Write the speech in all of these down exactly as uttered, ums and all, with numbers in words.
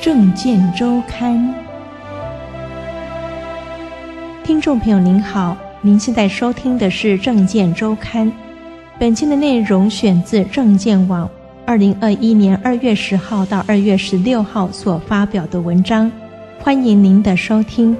政见周刊。听众朋友您好，您现在收听的是政见周刊。本期的内容选自政见网二零二一年二月十号到二月十六号所发表的文章，欢迎您的收听。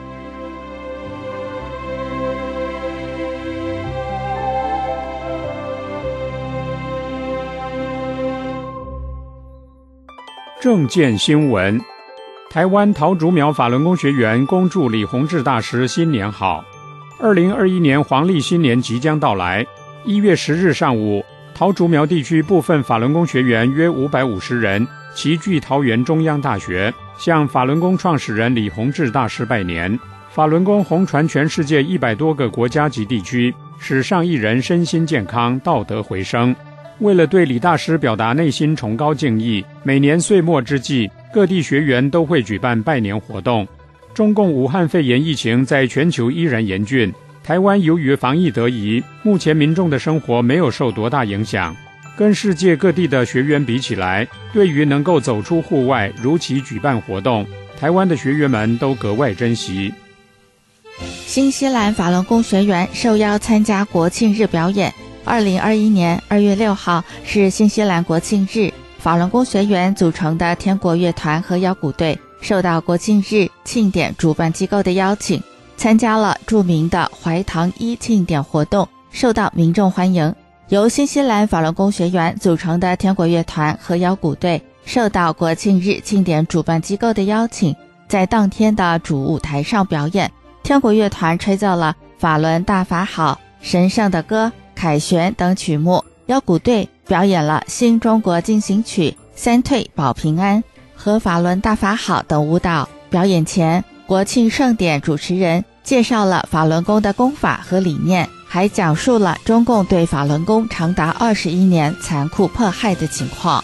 政见新闻：台湾桃竹苗法轮功学员恭祝李洪志大师新年好。二零二一年黄历新年即将到来，一月十日上午，桃竹苗地区部分法轮功学员约五百五十人齐聚桃园中央大学，向法轮功创始人李洪志大师拜年。法轮功红传全世界一百多个国家及地区，使上亿人身心健康，道德回升。为了对李大师表达内心崇高敬意，每年岁末之际，各地学员都会举办拜年活动。中共武汉肺炎疫情在全球依然严峻，台湾由于防疫得宜，目前民众的生活没有受多大影响。跟世界各地的学员比起来，对于能够走出户外如期举办活动，台湾的学员们都格外珍惜。 新西兰法轮功学员受邀参加国庆日表演。二零二一年二月六号是新西兰国庆日，法轮功学员组成的天国乐团和摇鼓队受到国庆日庆典主办机构的邀请，参加了著名的怀唐一庆典活动，受到民众欢迎。由新西兰法轮功学员组成的天国乐团和摇鼓队受到国庆日庆典主办机构的邀请，在当天的主舞台上表演。天国乐团吹奏了法轮大法好、神圣的歌、凯旋等曲目，摇鼓队表演了新中国进行曲、三退保平安和法轮大法好等舞蹈。表演前，国庆盛典主持人介绍了法轮功的功法和理念，还讲述了中共对法轮功长达二十一年残酷迫害的情况。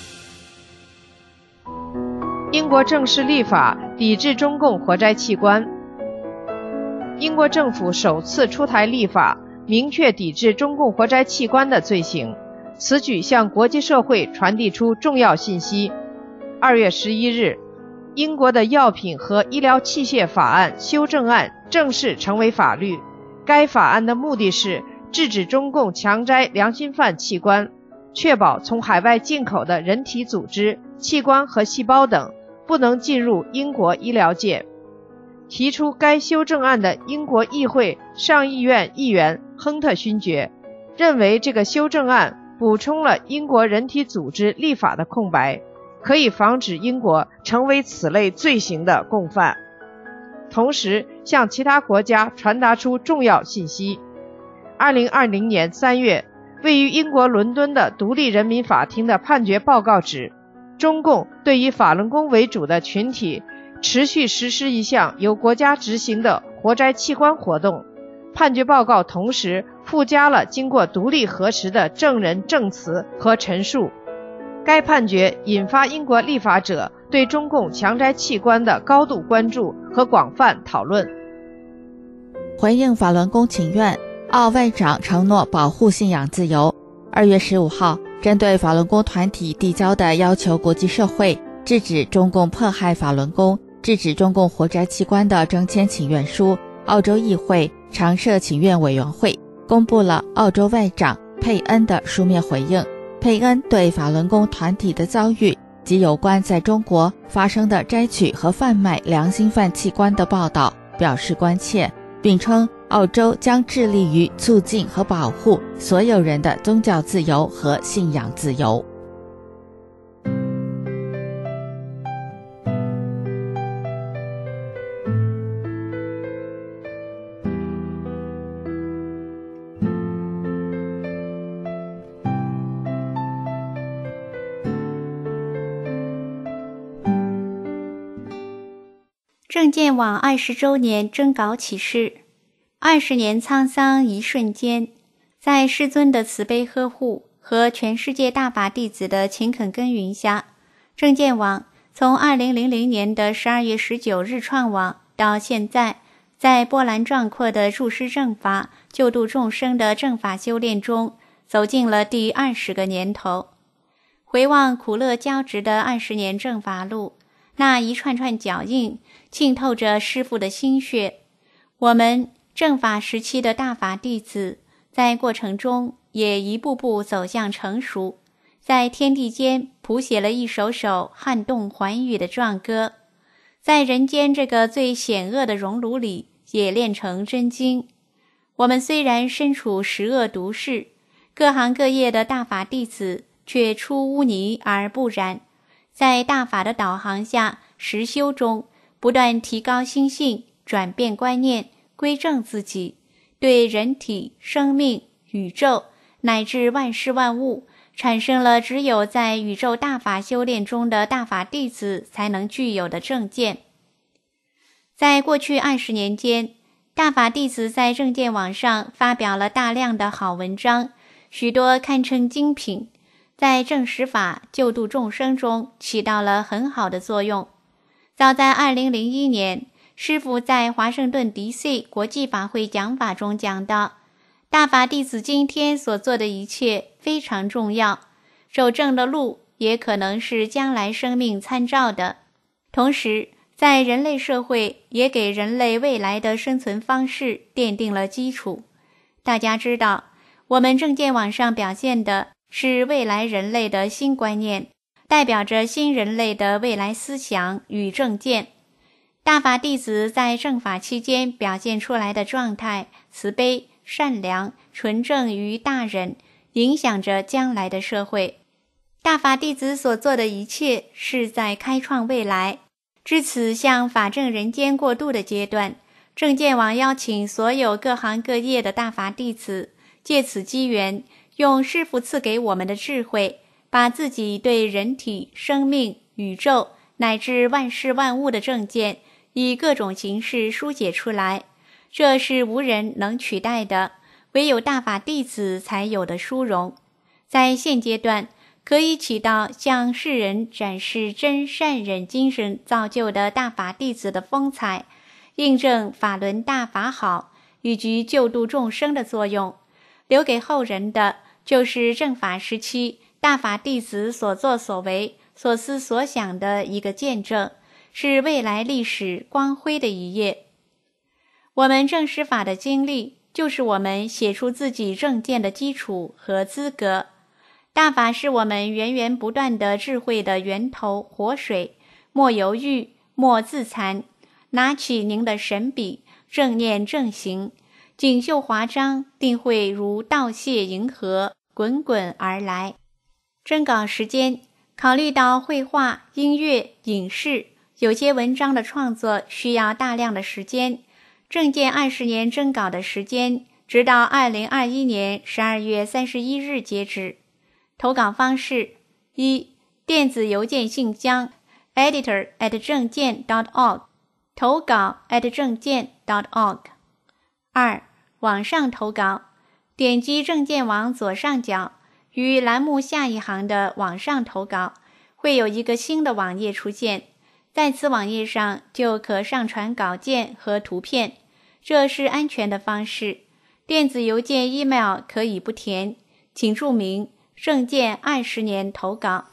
英国正式立法抵制中共活摘器官。英国政府首次出台立法，明确抵制中共活摘器官的罪行，此举向国际社会传递出重要信息。二月十一日，英国的药品和医疗器械法案修正案正式成为法律。该法案的目的是制止中共强摘良心犯器官，确保从海外进口的人体组织、器官和细胞等不能进入英国医疗界。提出该修正案的英国议会上议院议员亨特勋爵认为，这个修正案补充了英国人体组织立法的空白，可以防止英国成为此类罪行的共犯，同时向其他国家传达出重要信息。二零二零年三月，位于英国伦敦的独立人民法庭的判决报告指，中共对以法轮功为主的群体持续实施一项由国家执行的活摘器官活动。判决报告同时附加了经过独立核实的证人证词和陈述。该判决引发英国立法者对中共强摘器官的高度关注和广泛讨论。 回应法轮功请愿，奥外长承诺保护信仰自由。二月十五号，针对法轮功团体递交的要求国际社会制止中共迫害法轮功、制止中共活摘器官的征签请愿书，澳洲议会常设请愿委员会公布了澳洲外长佩恩的书面回应。佩恩对法轮功团体的遭遇及有关在中国发生的摘取和贩卖良心犯器官的报道表示关切，并称澳洲将致力于促进和保护所有人的宗教自由和信仰自由。 政见网二十周年征稿启事。二十年沧桑一瞬间，在师尊的慈悲呵护和全世界大法弟子的勤恳耕耘下，政见网从二零零零年的十二月十九日创网到现在，在波澜壮阔的入师正法、救度众生的正法修炼中，走进了第二十个年头。回望苦乐交织的二十年正法路， 那一串串脚印浸透着师父的心血。我们正法时期的大法弟子在过程中也一步步走向成熟，在天地间谱写了一首首撼动寰宇的壮歌，在人间这个最险恶的熔炉里也炼成真经。我们虽然身处十恶毒世，各行各业的大法弟子却出污泥而不染，在大法的导航下，实修中不断提高心性，转变观念，归正自己，对人体、生命、宇宙乃至万事万物产生了只有在宇宙大法修炼中的大法弟子才能具有的正见。在过去二十年间，大法弟子在正见网上发表了大量的好文章，许多堪称精品，在正实法救度众生中起到了很好的作用。早在二零零一年，师父在华盛顿 D C 国际法会讲法中讲到，大法弟子今天所做的一切非常重要，走正的路也可能是将来生命参照的，同时在人类社会也给人类未来的生存方式奠定了基础。大家知道，我们正见网上表现的是未来人类的新观念，代表着新人类的未来思想与正见。大法弟子在正法期间表现出来的状态，慈悲、善良、纯正与大忍，影响着将来的社会。大法弟子所做的一切是在开创未来。至此向法正人间过渡的阶段，正见网邀请所有各行各业的大法弟子，借此机缘，用师父赐给我们的智慧，把自己对人体、生命、宇宙乃至万事万物的正见以各种形式书写出来，这是无人能取代的，唯有大法弟子才有的殊荣。在现阶段，可以起到向世人展示真善忍精神造就的大法弟子的风采，印证法轮大法好以及救度众生的作用。留给后人的就是正法时期大法弟子所作所为、所思所想的一个见证，是未来历史光辉的一页。我们正实法的经历，就是我们写出自己正见的基础和资格。大法是我们源源不断的智慧的源头活水，莫犹豫，莫自残，拿起您的神笔，正念正行，锦绣华章定会如倒泻银河滚滚而来。征稿时间，考虑到绘画、音乐、影视，有些文章的创作需要大量的时间，正见二十年征稿的时间直到二零二一年十二月三十一日截止。投稿方式：一、电子邮件信箱 editor at 正见 .org 投稿 at 正见 .org。 二、网上投稿，点击正见网左上角于栏目下一行的网上投稿，会有一个新的网页出现，在此网页上就可上传稿件和图片，这是安全的方式。电子邮件 email 可以不填，请注明正见二十年投稿。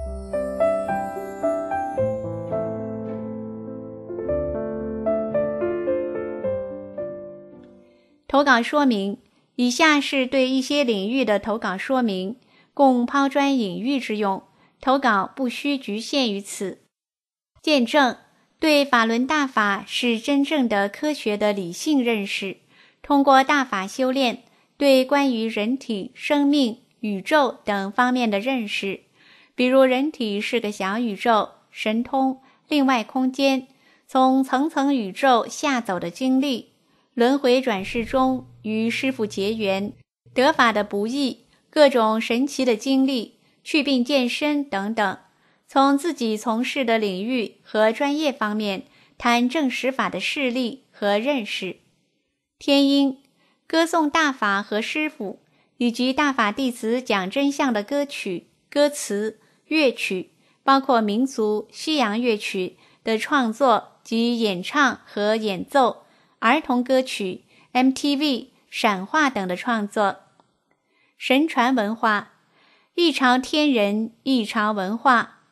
投稿说明：以下是对一些领域的投稿说明，供抛砖引玉之用，投稿不需局限于此。见证：对法轮大法是真正的科学的理性认识，通过大法修炼，对关于人体、生命、宇宙等方面的认识，比如人体是个小宇宙、神通、另外空间，从层层宇宙下走的经历，轮回转世中与师父结缘，得法的不易，各种神奇的经历，祛病健身等等，从自己从事的领域和专业方面谈正实法的事例和认识。天音：歌颂大法和师父，以及大法弟子讲真相的歌曲、歌词、乐曲，包括民族、西洋乐曲的创作及演唱和演奏，儿童歌曲、M T V、闪画等的创作。神传文化：一朝天人，一朝文化。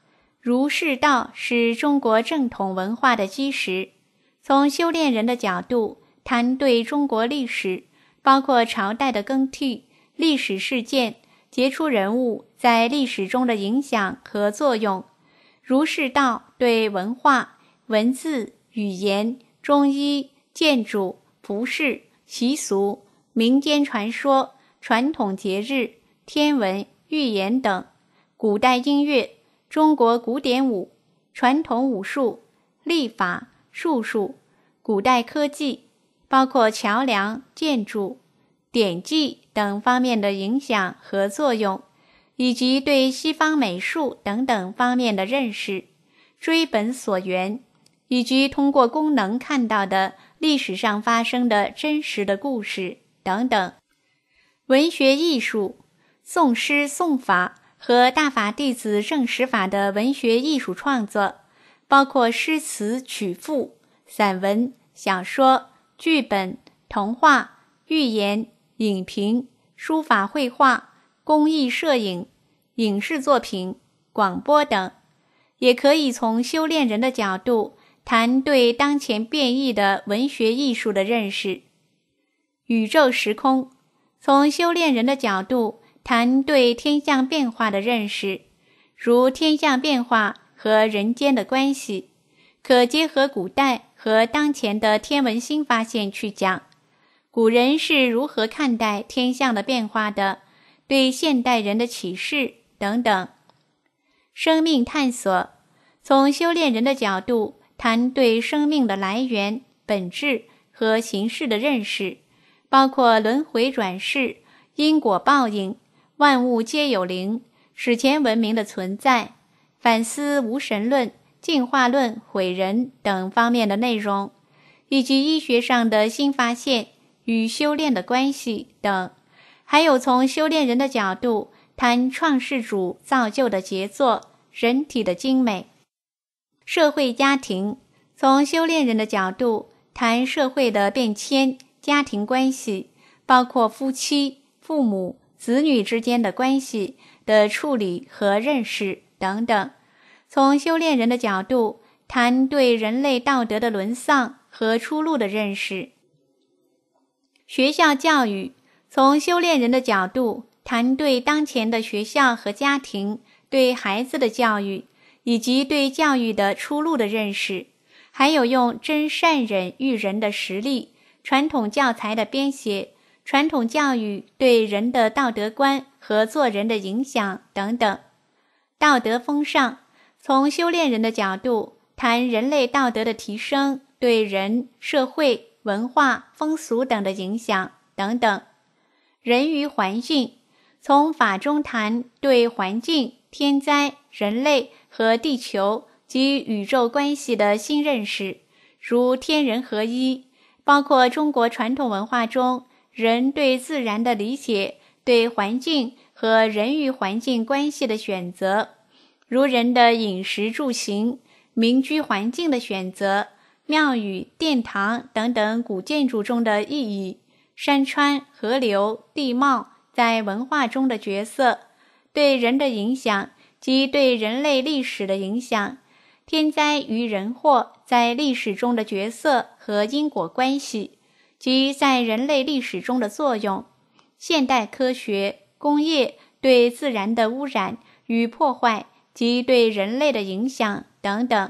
儒释道是中国正统文化的基石。从修炼人的角度谈对中国历史，包括朝代的更替、历史事件、杰出人物在历史中的影响和作用。儒释道对文化、文字、语言、中医、建筑、服饰、习俗、民间传说、传统节日、天文、预言等，古代音乐、中国古典舞、传统武术、历法、术数、古代科技，包括桥梁、建筑、典籍等方面的影响和作用，以及对西方美术等等方面的认识，追本溯源，以及通过功能看到的历史上发生的真实的故事等等。文学艺术，宋诗宋法和大法弟子正史法的文学艺术创作，包括诗词曲赋、散文、小说、剧本、童话、寓言、影评、书法绘画、工艺摄影、影视作品、广播等。也可以从修炼人的角度谈对当前变异的文学艺术的认识。宇宙时空，从修炼人的角度谈对天象变化的认识，如天象变化和人间的关系，可结合古代和当前的天文新发现去讲，古人是如何看待天象的变化的，对现代人的启示等等。生命探索，从修炼人的角度谈对生命的来源、本质和形式的认识，包括轮回转世、因果报应、万物皆有灵、史前文明的存在、反思无神论、进化论毁人等方面的内容，以及医学上的新发现与修炼的关系等。还有从修炼人的角度谈创世主造就的杰作，人体的精美。社会家庭，从修炼人的角度谈社会的变迁、家庭关系，包括夫妻、父母、子女之间的关系的处理和认识等等。从修炼人的角度谈对人类道德的沦丧和出路的认识。学校教育，从修炼人的角度谈对当前的学校和家庭对孩子的教育，以及对教育的出路的认识，还有用真善忍育人的实例、传统教材的编写、传统教育对人的道德观和做人的影响等等。道德风尚，从修炼人的角度谈人类道德的提升对人、社会、文化、风俗等的影响等等。人与环境，从法中谈对环境、天灾、人类和地球及宇宙关系的新认识，如天人合一，包括中国传统文化中人对自然的理解，对环境和人与环境关系的选择，如人的饮食住行、民居环境的选择、庙宇、殿堂等等古建筑中的意义，山川、河流、地貌在文化中的角色，对人的影响及对人类历史的影响，天灾与人祸在历史中的角色和因果关系，及在人类历史中的作用，现代科学、工业对自然的污染与破坏及对人类的影响等等。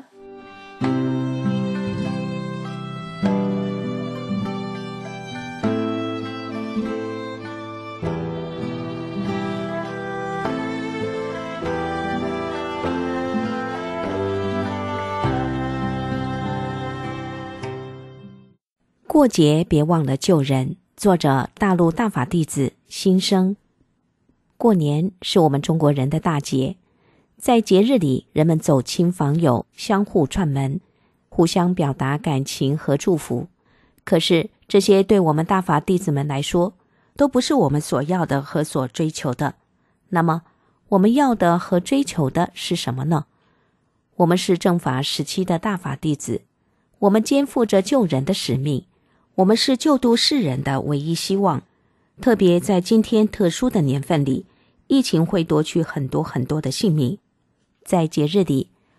过节别忘了救人，作者大陆大法弟子新生。过年是我们中国人的大节，在节日里，人们走亲访友，相互串门，互相表达感情和祝福。可是这些对我们大法弟子们来说，都不是我们所要的和所追求的。那么我们要的和追求的是什么呢？我们是正法时期的大法弟子，我们肩负着救人的使命，我们是救度世人的唯一希望。特别在今天特殊的年份里，疫情会夺去很多很多的性命。在节日里，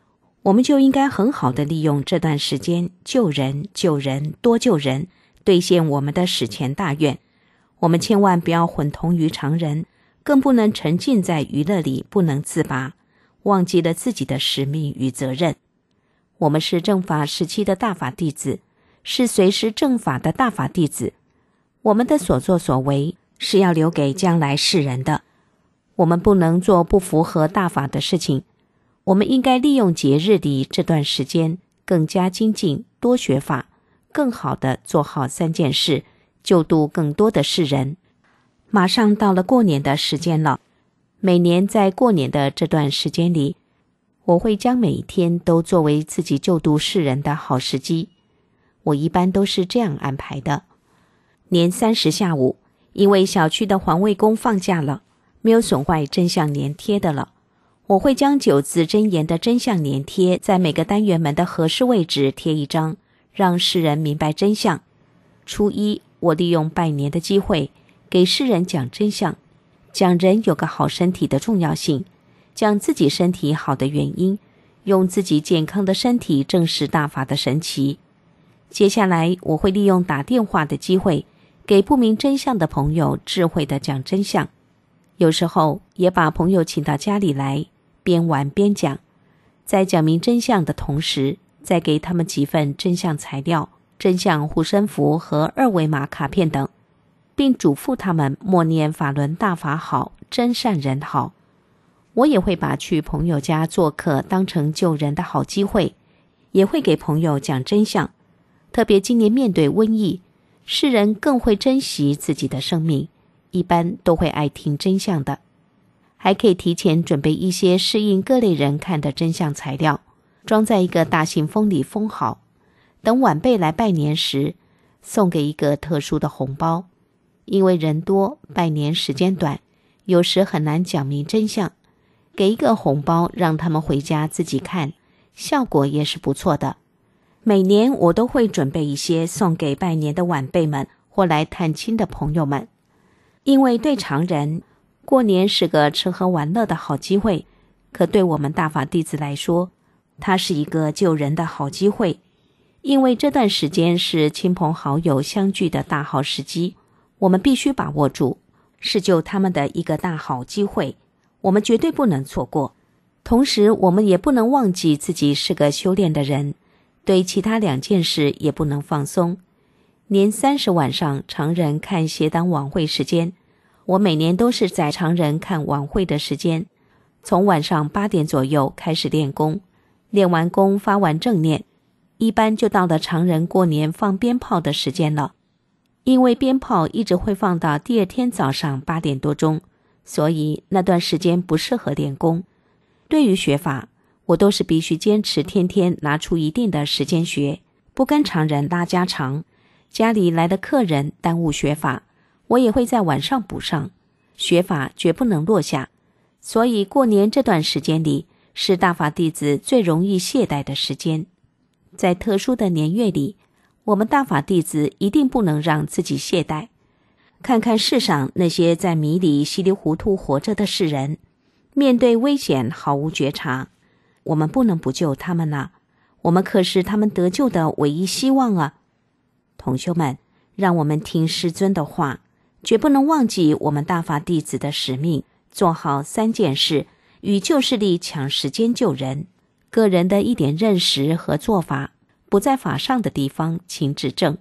我们就应该很好的利用这段时间救人、救人、多救人，兑现我们的史前大愿。我们千万不要混同于常人，更不能沉浸在娱乐里不能自拔，忘记了自己的使命与责任。我们是正法时期的大法弟子，是随时正法的大法弟子。我们的所作所为是要留给将来世人的，我们不能做不符合大法的事情。我们应该利用节日里这段时间更加精进，多学法，更好地做好三件事，救度更多的世人。马上到了过年的时间了，每年在过年的这段时间里，我会将每一天都作为自己救度世人的好时机。我一般都是这样安排的。年三十下午，因为小区的环卫工放假了，没有损坏真相年贴的了，我会将九字真言的真相年贴在每个单元门的合适位置贴一张，让世人明白真相。初一，我利用拜年的机会给世人讲真相，讲人有个好身体的重要性，讲自己身体好的原因，用自己健康的身体证实大法的神奇。接下来我会利用打电话的机会给不明真相的朋友智慧的讲真相，有时候也把朋友请到家里来，边玩边讲，在讲明真相的同时，再给他们几份真相材料、真相护身符和二维码卡片等，并嘱咐他们默念法轮大法好，真善人好。我也会把去朋友家做客当成救人的好机会，也会给朋友讲真相。特别今年面对瘟疫，世人更会珍惜自己的生命，一般都会爱听真相的。还可以提前准备一些适应各类人看的真相材料，装在一个大信封里封好，等晚辈来拜年时，送给一个特殊的红包。因为人多，拜年时间短，有时很难讲明真相，给一个红包让他们回家自己看，效果也是不错的。每年我都会准备一些送给拜年的晚辈们或来探亲的朋友们，因为对常人，过年是个吃喝玩乐的好机会，可对我们大法弟子来说，它是一个救人的好机会。因为这段时间是亲朋好友相聚的大好时机，我们必须把握住，是救他们的一个大好机会，我们绝对不能错过。同时我们也不能忘记自己是个修炼的人，对其他两件事也不能放松。年三十晚上常人看协党晚会时间，我每年都是在常人看晚会的时间，从晚上八点左右开始练功，练完功发完正念，一般就到了常人过年放鞭炮的时间了。因为鞭炮一直会放到第二天早上八点多钟，所以那段时间不适合练功。对于学法，我都是必须坚持天天拿出一定的时间学，不跟常人拉家常。家里来的客人耽误学法，我也会在晚上补上，学法绝不能落下。所以过年这段时间里，是大法弟子最容易懈怠的时间。在特殊的年月里，我们大法弟子一定不能让自己懈怠。看看世上那些在迷里稀里糊涂活着的世人，面对危险毫无觉察，我们不能不救他们啊，我们可是他们得救的唯一希望啊。同修们，让我们听师尊的话，绝不能忘记我们大法弟子的使命，做好三件事，与救世力抢时间救人。个人的一点认识和做法，不在法上的地方请指正。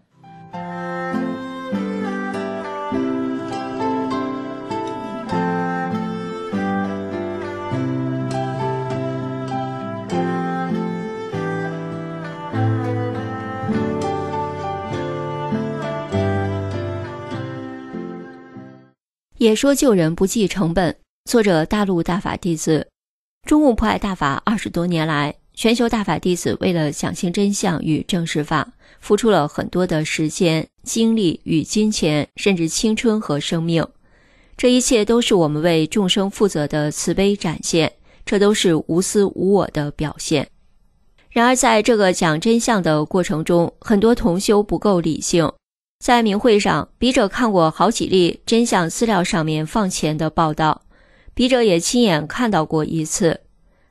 也说救人不计成本。作者大陆大法弟子。中共迫害大法二十多年来，全球大法弟子为了讲清真相与正视法，付出了很多的时间、精力与金钱，甚至青春和生命。这一切都是我们为众生负责的慈悲展现，这都是无私无我的表现。然而在这个讲真相的过程中，很多同修不够理性。在明会上，笔者看过好几例真相资料上面放钱的报道，笔者也亲眼看到过一次。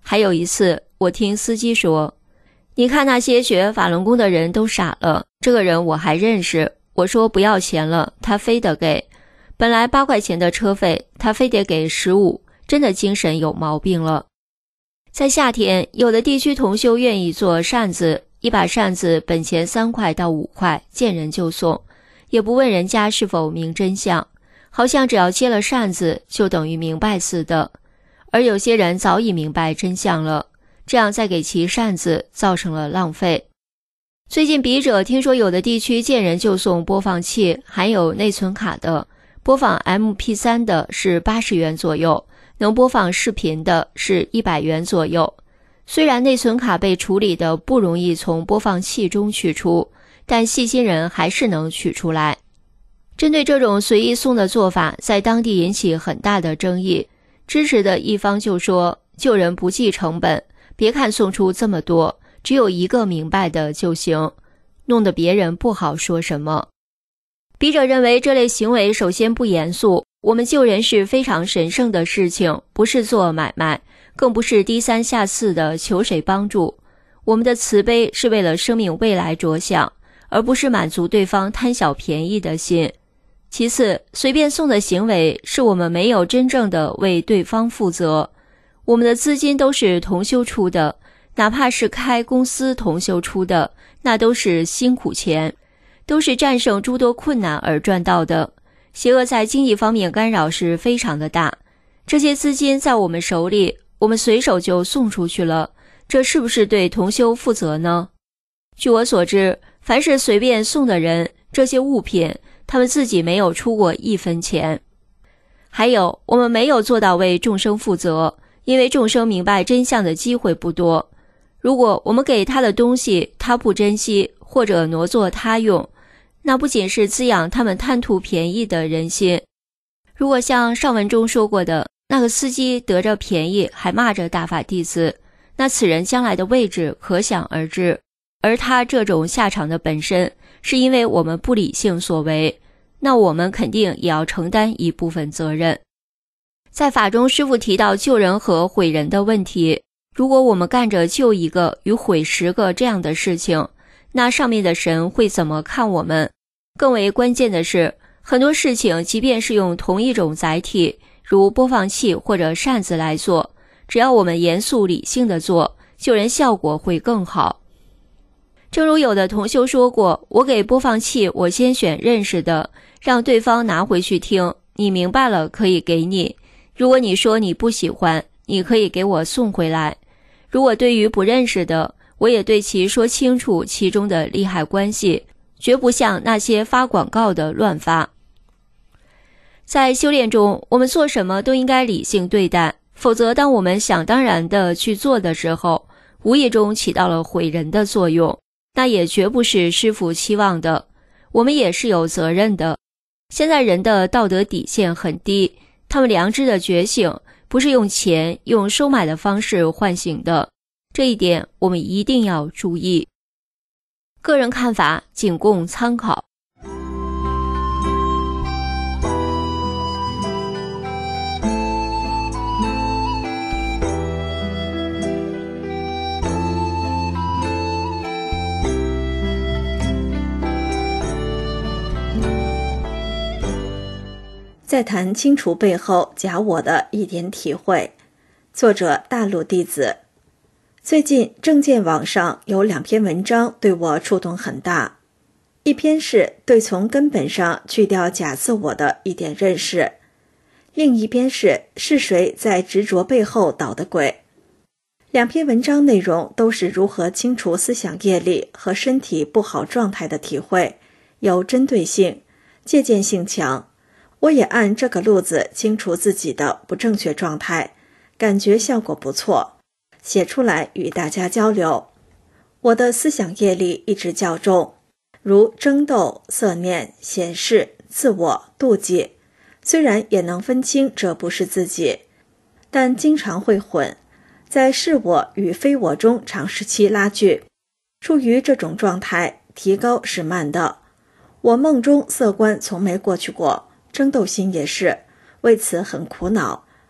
还有一次，我听司机说，你看那些学法轮功的人都傻了，这个人我还认识，我说不要钱了，他非得给，本来八块钱的车费，他非得给十五，真的精神有毛病了。在夏天，有的地区同修愿意做扇子，一把扇子本钱三块到五块，见人就送，也不问人家是否明真相，好像只要接了扇子就等于明白似的。而有些人早已明白真相了，这样再给其扇子造成了浪费。最近笔者听说有的地区见人就送播放器，含有内存卡的，播放 M P 三 的是八十元左右，能播放视频的是一百元左右。虽然内存卡被处理的不容易从播放器中取出，但细心人还是能取出来。针对这种随意送的做法，在当地引起很大的争议。支持的一方就说，救人不计成本，别看送出这么多，只有一个明白的就行，弄得别人不好说什么。笔者认为这类行为首先不严肃，我们救人是非常神圣的事情，不是做买卖，更不是低三下四的求谁帮助。我们的慈悲是为了生命未来着想，而不是满足对方贪小便宜的心。其次，随便送的行为是我们没有真正的为对方负责。我们的资金都是同修出的，哪怕是开公司同修出的，那都是辛苦钱，都是战胜诸多困难而赚到的。邪恶在经济方面干扰是非常的大，这些资金在我们手里，我们随手就送出去了，这是不是对同修负责呢？据我所知，凡是随便送的人，这些物品他们自己没有出过一分钱。还有，我们没有做到为众生负责，因为众生明白真相的机会不多。如果我们给他的东西他不珍惜，或者挪作他用，那不仅是滋养他们贪图便宜的人心。如果像上文中说过的，那个司机得着便宜还骂着大法弟子，那此人将来的位置可想而知。而他这种下场的本身是因为我们不理性所为，那我们肯定也要承担一部分责任。在法中，师父提到救人和毁人的问题，如果我们干着救一个与毁十个这样的事情，那上面的神会怎么看我们？更为关键的是，很多事情即便是用同一种载体，如播放器或者扇子来做，只要我们严肃理性的做，救人效果会更好。正如有的同修说过，我给播放器，我先选认识的，让对方拿回去听，你明白了可以给你，如果你说你不喜欢，你可以给我送回来。如果对于不认识的，我也对其说清楚其中的利害关系，绝不像那些发广告的乱发。在修炼中，我们做什么都应该理性对待，否则当我们想当然的去做的时候，无意中起到了毁人的作用，那也绝不是师父期望的。我们也是有责任的。现在人的道德底线很低，他们良知的觉醒不是用钱用收买的方式唤醒的，这一点我们一定要注意。个人看法仅供参考。 再谈清除背后假我的一点体会。作者大陆弟子。最近正见网上有两篇文章对我触动很大，一篇是对从根本上去掉假自我的一点认识，另一篇是是谁在执着背后捣的鬼。两篇文章内容都是如何清除思想业力和身体不好状态的体会，有针对性，借鉴性强。我也按这个路子清除自己的不正确状态，感觉效果不错，写出来与大家交流。我的思想业力一直较重，如争斗、色念、显示、自我、妒忌，虽然也能分清这不是自己，但经常会混，在是我与非我中长时期拉锯。处于这种状态，提高是慢的。我梦中色观从没过去过，争斗心也是，为此很苦恼，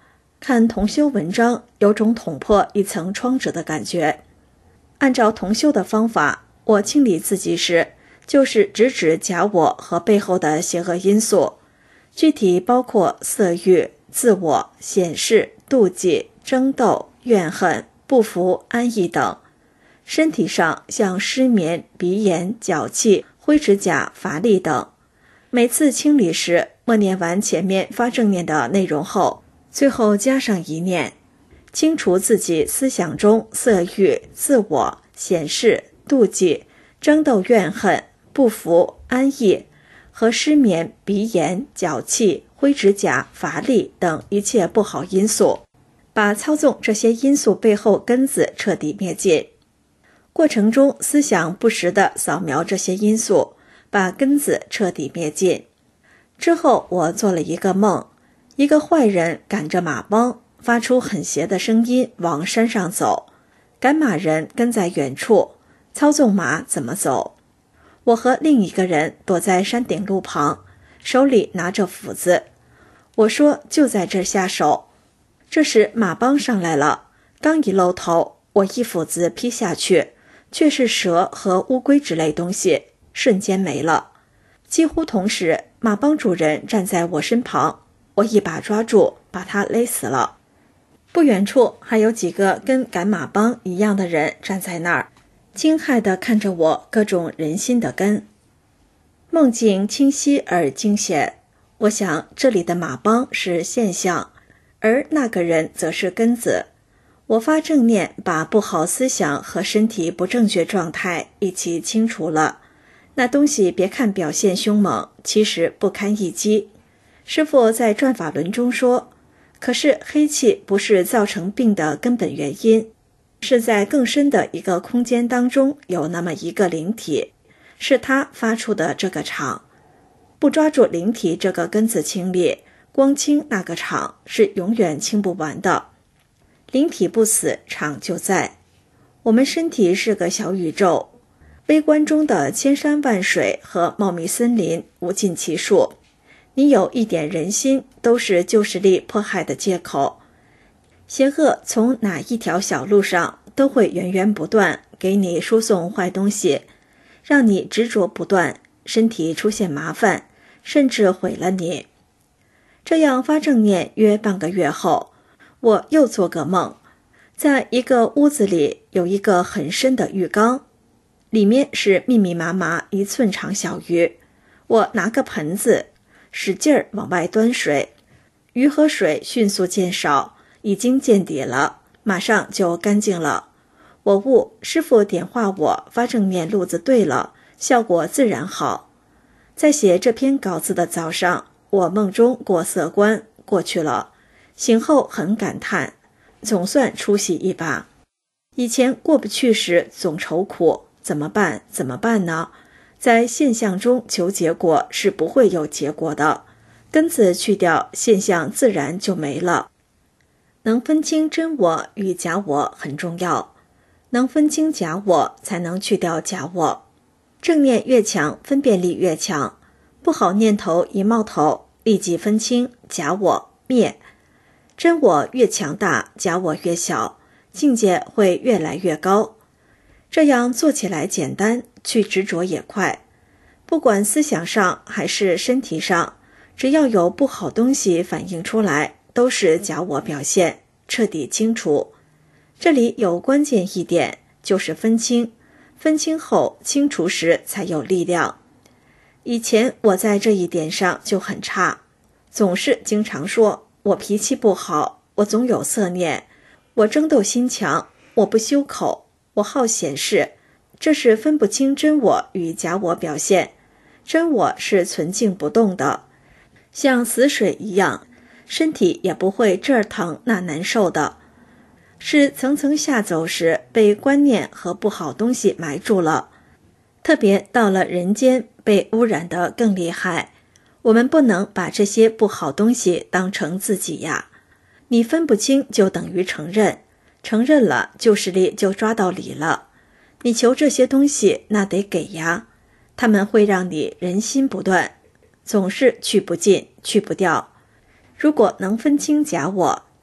看同修文章有种捅破一层窗纸的感觉。按照同修的方法，我清理自己时，就是直指假我和背后的邪恶因素，具体包括色欲、自我、显示、妒忌、争斗、怨恨、不服、安逸等。身体上像失眠、鼻炎、脚气、灰指甲、乏力等。每次清理时，默念完前面发正念的内容后，最后加上一念，清除自己思想中色欲、自我、显示、妒忌、争斗、怨恨、不服、安逸和失眠、鼻炎、脚气、灰指甲、乏力等一切不好因素，把操纵这些因素背后根子彻底灭尽。过程中思想不时地扫描这些因素，把根子彻底灭尽。之后我做了一个梦，一个坏人赶着马帮，发出很邪的声音往山上走，赶马人跟在远处，操纵马怎么走。我和另一个人躲在山顶路旁，手里拿着斧子。我说就在这儿下手。这时马帮上来了，刚一露头，我一斧子劈下去，却是蛇和乌龟之类东西，瞬间没了。几乎同时，马帮主人站在我身旁，我一把抓住，把他勒死了。不远处还有几个跟赶马帮一样的人站在那儿，惊骇地看着我各种人心的根。梦境清晰而惊险，我想这里的马帮是现象，而那个人则是根子。我发正念，把不好思想和身体不正确状态一起清除了。那东西别看表现凶猛，其实不堪一击。师父在转法轮中说，可是黑气不是造成病的根本原因，是在更深的一个空间当中有那么一个灵体，是它发出的这个场。不抓住灵体这个根子清理，光清那个场是永远清不完的。灵体不死，场就在。我们身体是个小宇宙，微观中的千山万水和茂密森林无尽其数。你有一点人心，都是旧势力迫害的借口。邪恶从哪一条小路上都会源源不断给你输送坏东西，让你执着不断，身体出现麻烦，甚至毁了你。这样发正念约半个月后，我又做个梦，在一个屋子里有一个很深的浴缸，里面是密密麻麻一寸长小鱼。我拿个盆子使劲儿往外端水，鱼和水迅速渐少，已经见底了，马上就干净了。我悟，师父点化我发正念路子对了，效果自然好。在写这篇稿子的早上，我梦中过色关过去了，醒后很感叹，总算出息一把。以前过不去时总愁苦，怎么办怎么办呢？在现象中求结果是不会有结果的，根子去掉，现象自然就没了。能分清真我与假我很重要，能分清假我才能去掉假我。正念越强，分辨力越强，不好念头一冒头，立即分清假我灭。真我越强大，假我越小，境界会越来越高。这样做起来简单，去执着也快。不管思想上还是身体上，只要有不好东西反映出来，都是假我表现，彻底清除。这里有关键一点，就是分清，分清后清除时才有力量。以前我在这一点上就很差，总是经常说我脾气不好，我总有色念，我争斗心强，我不修口，我好显示，这是分不清真我与假我表现。真我是纯净不动的，像死水一样，身体也不会这儿疼那难受的，是层层下走时被观念和不好东西埋住了。特别到了人间，被污染得更厉害。我们不能把这些不好东西当成自己呀，你分不清就等于承认，承认了旧势力就抓到理了。你求这些东西，那得给呀，他们会让你人心不断，总是去不尽，去不掉。如果能分清假我，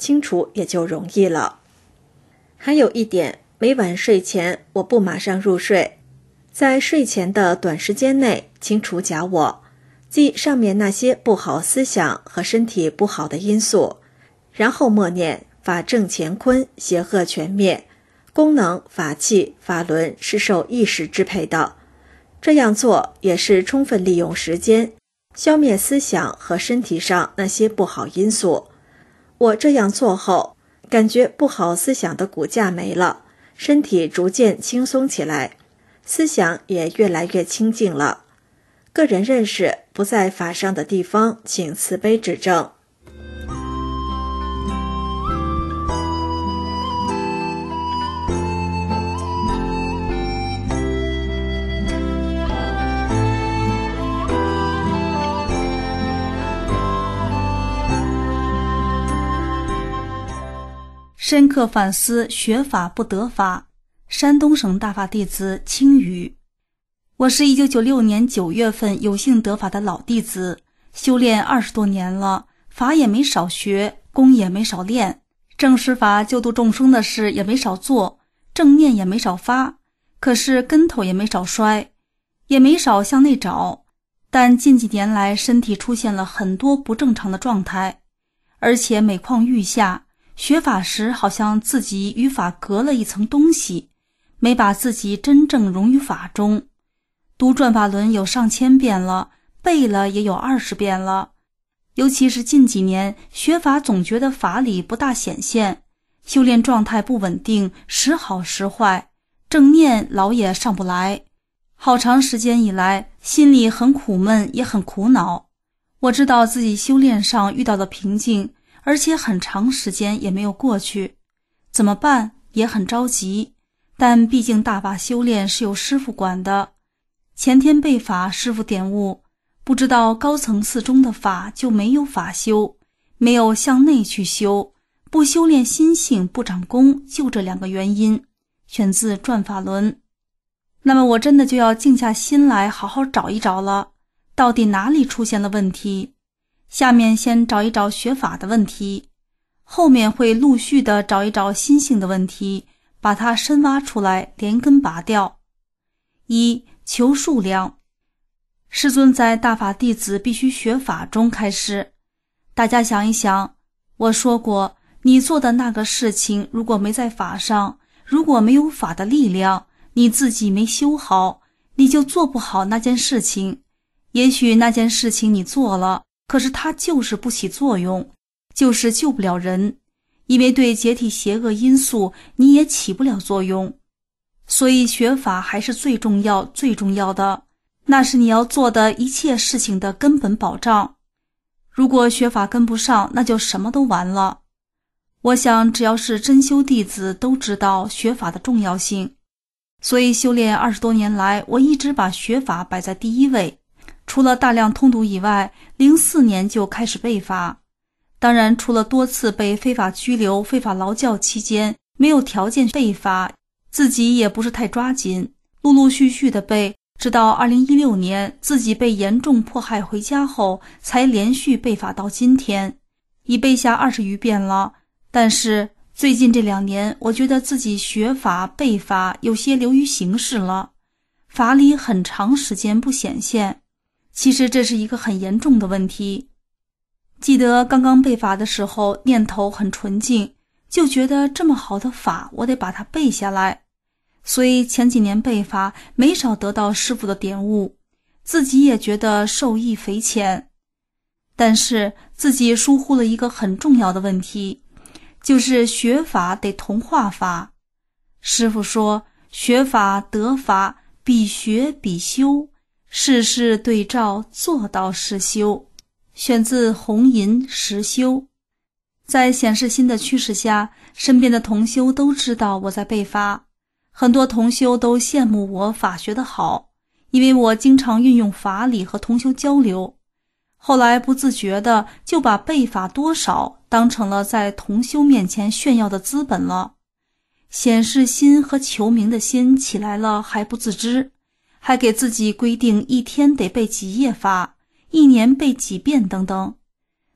清除也就容易了。还有一点，每晚睡前我不马上入睡，在睡前的短时间内清除假我，即上面那些不好思想和身体不好的因素，然后默念法正乾坤，邪恶全灭，功能法器法轮是受意识支配的。这样做也是充分利用时间，消灭思想和身体上那些不好因素。我这样做后，感觉不好思想的骨架没了，身体逐渐轻松起来，思想也越来越清净了。个人认识不在法上的地方，请慈悲指正。 深刻反思学法不得法。山东省大法弟子青雨。我是一九九六年九月份有幸得法的老弟子，修炼二十多年了，法也没少学，功也没少练，正师法救度众生的事也没少做，正念也没少发，可是跟头也没少摔，也没少向内找。但近几年来身体出现了很多不正常的状态，而且每况愈下，学法时好像自己与法隔了一层东西，没把自己真正融于法中。读转法轮有上千遍了，背了也有二十遍了。尤其是近几年学法总觉得法理不大显现，修炼状态不稳定，时好时坏，正念老也上不来。好长时间以来心里很苦闷，也很苦恼。我知道自己修炼上遇到了瓶颈，而且很长时间也没有过去，怎么办？也很着急。但毕竟大法修炼是由师父管的，前天背法师父点悟，不知道高层次中的法就没有法修，没有向内去修，不修炼心性，不长功，就这两个原因。选自转法轮。那么我真的就要静下心来好好找一找了，到底哪里出现了问题。下面先找一找学法的问题，后面会陆续的找一找心性的问题，把它深挖出来，连根拔掉。一、求数量。师尊在大法弟子必须学法中开始。大家想一想，我说过，你做的那个事情如果没在法上，如果没有法的力量，你自己没修好，你就做不好那件事情。也许那件事情你做了，可是它就是不起作用，就是救不了人，因为对解体邪恶因素你也起不了作用。所以学法还是最重要最重要的，那是你要做的一切事情的根本保障。如果学法跟不上，那就什么都完了。我想只要是真修弟子都知道学法的重要性，所以修炼二十多年来，我一直把学法摆在第一位。除了大量通读以外，零四年就开始背法。当然除了多次被非法拘留、非法劳教期间没有条件背法，自己也不是太抓紧，陆陆续续的背，直到二零一六年自己被严重迫害回家后，才连续背法到今天，已背下二十余遍了。但是最近这两年，我觉得自己学法背法有些流于形式了，法理很长时间不显现。其实这是一个很严重的问题。记得刚刚背法的时候，念头很纯净，就觉得这么好的法，我得把它背下来。所以前几年背法没少得到师父的点悟，自己也觉得受益匪浅。但是自己疏忽了一个很重要的问题，就是学法得同化法。师父说，学法得法，必学必修，事事对照，做到实修。选自红银实修。在显示心的驱使下，身边的同修都知道我在背法，很多同修都羡慕我法学得好，因为我经常运用法理和同修交流。后来不自觉的就把背法多少当成了在同修面前炫耀的资本了，显示心和求名的心起来了还不自知，还给自己规定一天得背几页法，一年背几遍等等。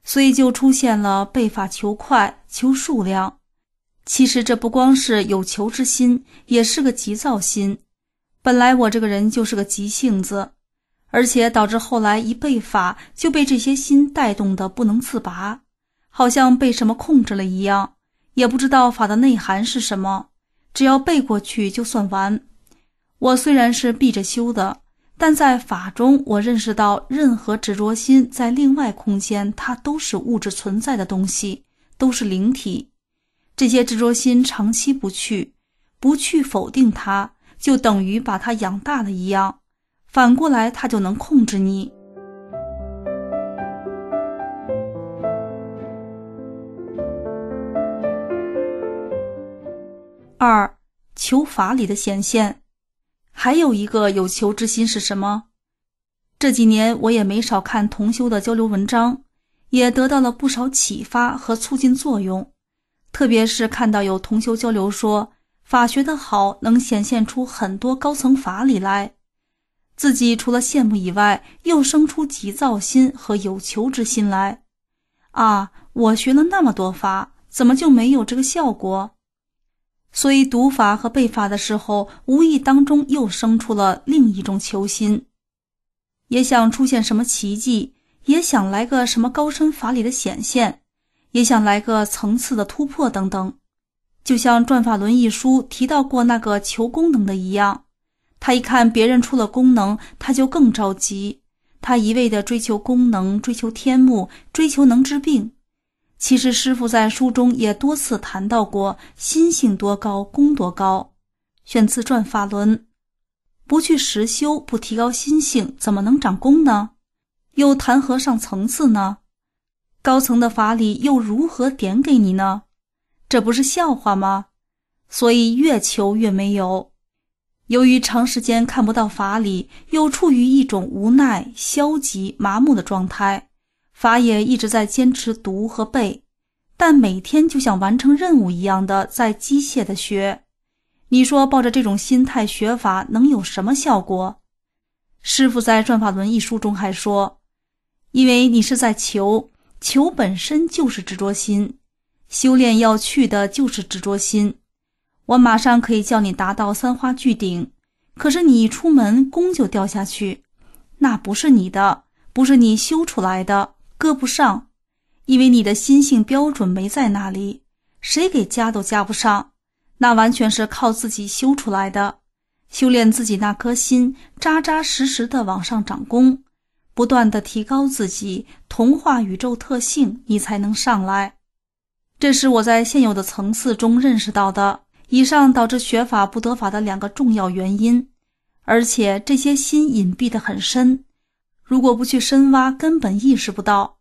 所以就出现了背法求快、求数量。其实这不光是有求之心，也是个急躁心。本来我这个人就是个急性子，而且导致后来一背法就被这些心带动得不能自拔，好像被什么控制了一样，也不知道法的内涵是什么，只要背过去就算完。我虽然是闭着修的，但在法中我认识到任何执着心在另外空间它都是物质存在的东西，都是灵体。这些执着心长期不去，不去否定它，就等于把它养大了一样，反过来它就能控制你。二、求法理的显现。还有一个有求之心是什么？这几年我也没少看同修的交流文章，也得到了不少启发和促进作用。特别是看到有同修交流说，法学的好能显现出很多高层法理来，自己除了羡慕以外，又生出急躁心和有求之心来。啊，我学了那么多法，怎么就没有这个效果？所以读法和背法的时候，无意当中又生出了另一种求心，也想出现什么奇迹，也想来个什么高深法理的显现，也想来个层次的突破等等。就像《转法轮》一书提到过那个求功能的一样，他一看别人出了功能，他就更着急，他一味地追求功能，追求天目，追求能治病。其实师父在书中也多次谈到过，心性多高，功多高。选自《转法轮》，不去实修，不提高心性，怎么能长功呢？又谈何上层次呢？高层的法理又如何点给你呢？这不是笑话吗？所以越求越没有。由于长时间看不到法理，又处于一种无奈、消极、麻木的状态，法也一直在坚持读和背，但每天就像完成任务一样的在机械的学。你说抱着这种心态学法能有什么效果？师父在《转法轮》一书中还说，因为你是在求，求本身就是执着心，修炼要去的就是执着心。我马上可以叫你达到三花聚顶，可是你一出门功就掉下去，那不是你的，不是你修出来的，搁不上，因为你的心性标准没在那里，谁给加都加不上，那完全是靠自己修出来的。修炼自己那颗心，扎扎实实的往上长功，不断的提高自己，同化宇宙特性，你才能上来。这是我在现有的层次中认识到的以上导致学法不得法的两个重要原因，而且这些心隐蔽得很深，如果不去深挖，根本意识不到。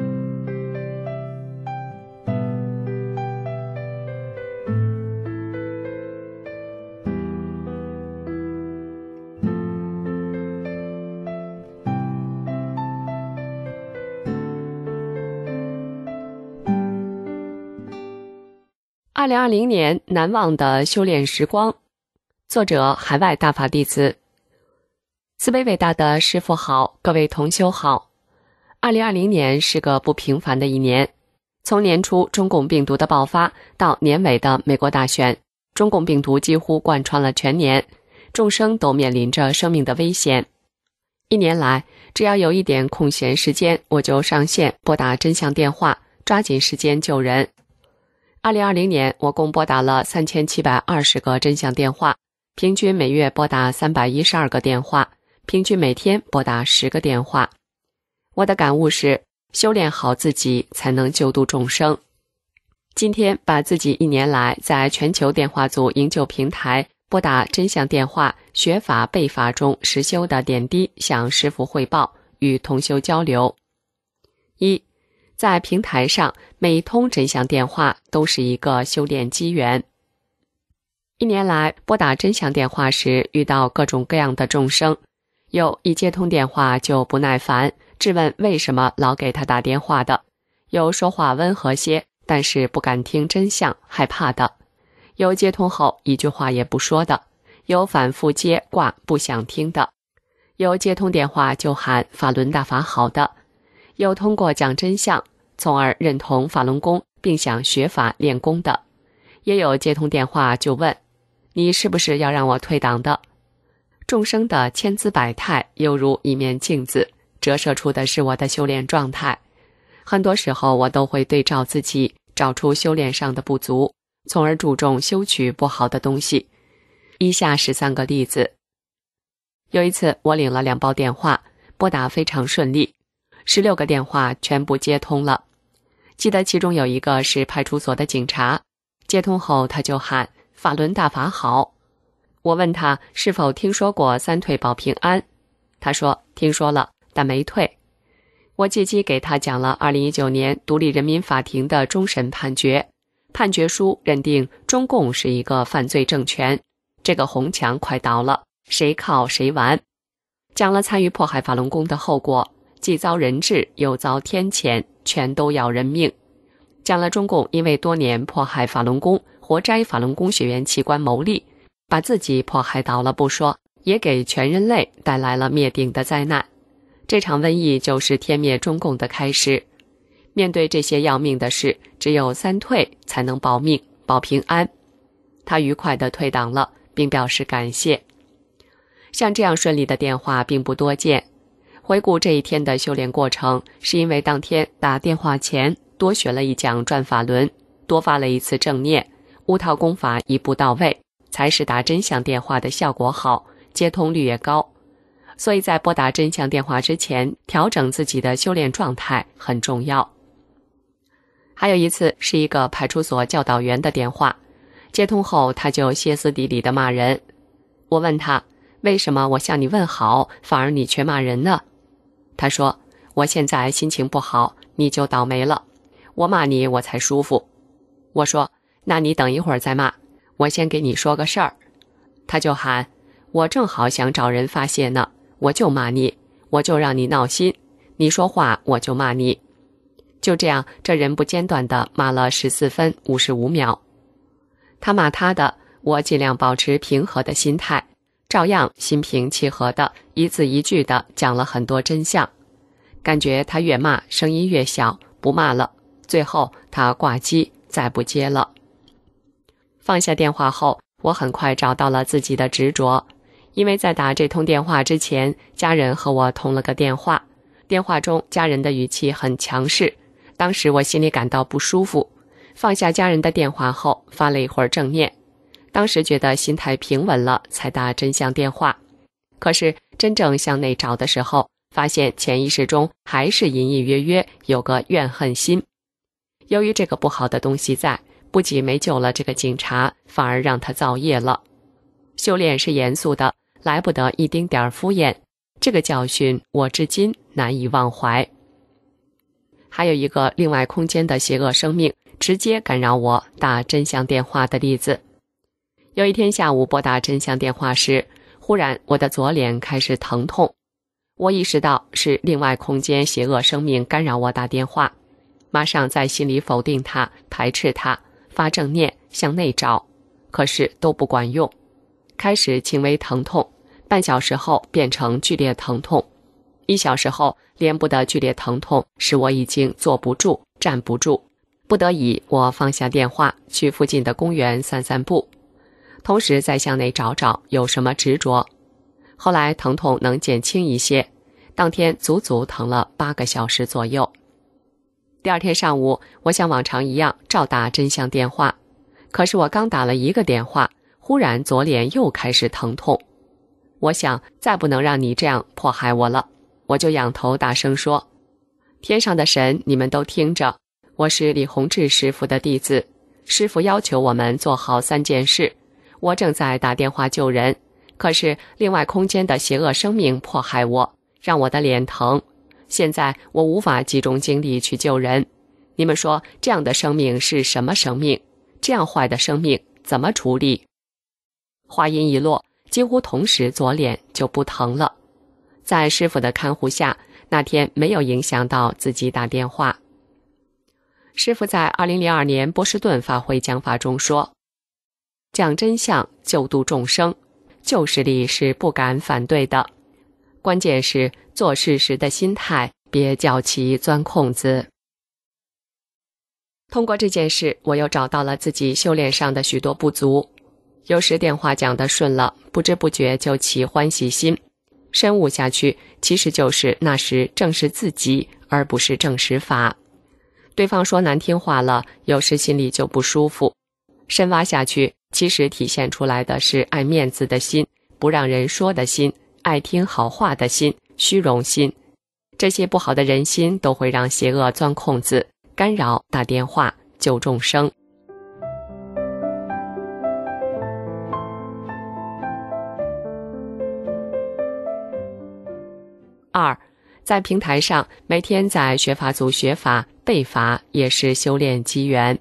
二零二零年难忘的修炼时光，作者海外大法弟子。慈悲伟大的师父好，各位同修好。二零二零年是个不平凡的一年，从年初中共病毒的爆发到年尾的美国大选，中共病毒几乎贯穿了全年，众生都面临着生命的危险。一年来，只要有一点空闲时间，我就上线拨打真相电话，抓紧时间救人。二零二零年，我共拨打了三千七百二十个真相电话，平均每月拨打三百一十二个电话，平均每天拨打十个电话。我的感悟是，修炼好自己才能救度众生。今天把自己一年来在全球电话组营救平台拨打真相电话、学法背法中实修的点滴向师父汇报，与同修交流。一，在平台上，每一通真相电话都是一个修炼机缘。一年来，拨打真相电话时遇到各种各样的众生，有一接通电话就不耐烦，质问为什么老给他打电话的；有说话温和些，但是不敢听真相，害怕的；有接通后一句话也不说的；有反复接挂不想听的；有接通电话就喊法轮大法好的；有通过讲真相， 从而认同法轮功并想学法练功的。也有接通电话就问，你是不是要让我退党的？众生的千姿百态犹如一面镜子，折射出的是我的修炼状态。很多时候我都会对照自己，找出修炼上的不足，从而注重修取不好的东西。以下是三个例子。有一次我领了两包电话，拨打非常顺利，十六个电话全部接通了。记得其中有一个是派出所的警察，接通后他就喊法轮大法好。我问他是否听说过三退保平安，他说听说了，但没退。我借机给他讲了二零一九年独立人民法庭的终审判决，判决书认定中共是一个犯罪政权，这个红墙快倒了，谁靠谁完。讲了参与迫害法轮功的后果，既遭人质又遭天谴，全都要人命。讲了中共因为多年迫害法轮功，活摘法轮功学员器官牟利，把自己迫害倒了不说，也给全人类带来了灭顶的灾难。这场瘟疫就是天灭中共的开始。面对这些要命的事，只有三退才能保命保平安。他愉快地退党了，并表示感谢。像这样顺利的电话并不多见。回顾这一天的修炼过程，是因为当天打电话前多学了一讲转法轮，多发了一次正念，五套功法一步到位，才使打真相电话的效果好，接通率也高。所以在拨打真相电话之前，调整自己的修炼状态很重要。还有一次是一个派出所教导员的电话，接通后他就歇斯底里地骂人。我问他，为什么我向你问好，反而你却骂人呢？他说，我现在心情不好，你就倒霉了，我骂你我才舒服。我说，那你等一会儿再骂，我先给你说个事儿。他就喊，我正好想找人发泄呢，我就骂你，我就让你闹心，你说话我就骂你。就这样，这人不间断地骂了十四分五十五秒。他骂他的，我尽量保持平和的心态，照样心平气和的一字一句的讲了很多真相。感觉他越骂声音越小，不骂了，最后他挂机再不接了。放下电话后，我很快找到了自己的执着。因为在打这通电话之前，家人和我通了个电话，电话中家人的语气很强势，当时我心里感到不舒服。放下家人的电话后，发了一会儿正念，当时觉得心态平稳了，才打真相电话。可是真正向内找的时候，发现潜意识中还是隐隐约约有个怨恨心。由于这个不好的东西在，不仅没救了这个警察，反而让他造业了。修炼是严肃的，来不得一丁点儿敷衍，这个教训我至今难以忘怀。还有一个另外空间的邪恶生命直接干扰我打真相电话的例子。有一天下午拨打真相电话时，忽然我的左脸开始疼痛，我意识到是另外空间邪恶生命干扰我打电话，马上在心里否定它，排斥它，发正念向内找，可是都不管用。开始轻微疼痛，半小时后变成剧烈疼痛，一小时后脸部的剧烈疼痛使我已经坐不住站不住，不得已我放下电话，去附近的公园散散步，同时再向内找找有什么执着。后来疼痛能减轻一些，当天足足疼了八个小时左右。第二天上午，我像往常一样照打真相电话，可是我刚打了一个电话，忽然左脸又开始疼痛。我想再不能让你这样迫害我了，我就仰头大声说，天上的神你们都听着，我是李洪志师傅的弟子，师傅要求我们做好三件事，我正在打电话救人，可是另外空间的邪恶生命迫害我，让我的脸疼，现在我无法集中精力去救人，你们说这样的生命是什么生命？这样坏的生命怎么处理？话音一落，几乎同时左脸就不疼了。在师傅的看护下，那天没有影响到自己打电话。师傅在二零零二年波士顿法会讲法中说，讲真相救度众生，旧势力是不敢反对的，关键是做事时的心态，别叫其钻空子。 通过这件事，我又找到了自己修炼上的许多不足。有时电话讲得顺了，不知不觉就起欢喜心，深悟下去，其实就是那时正是自己，而不是正实法。对方说难听话了，有时心里就不舒服。深挖下去，其实体现出来的是爱面子的心，不让人说的心，爱听好话的心，虚荣心。这些不好的人心都会让邪恶钻空子，干扰打电话救众生。二，在平台上每天在学法组学法背法，也是修炼机缘。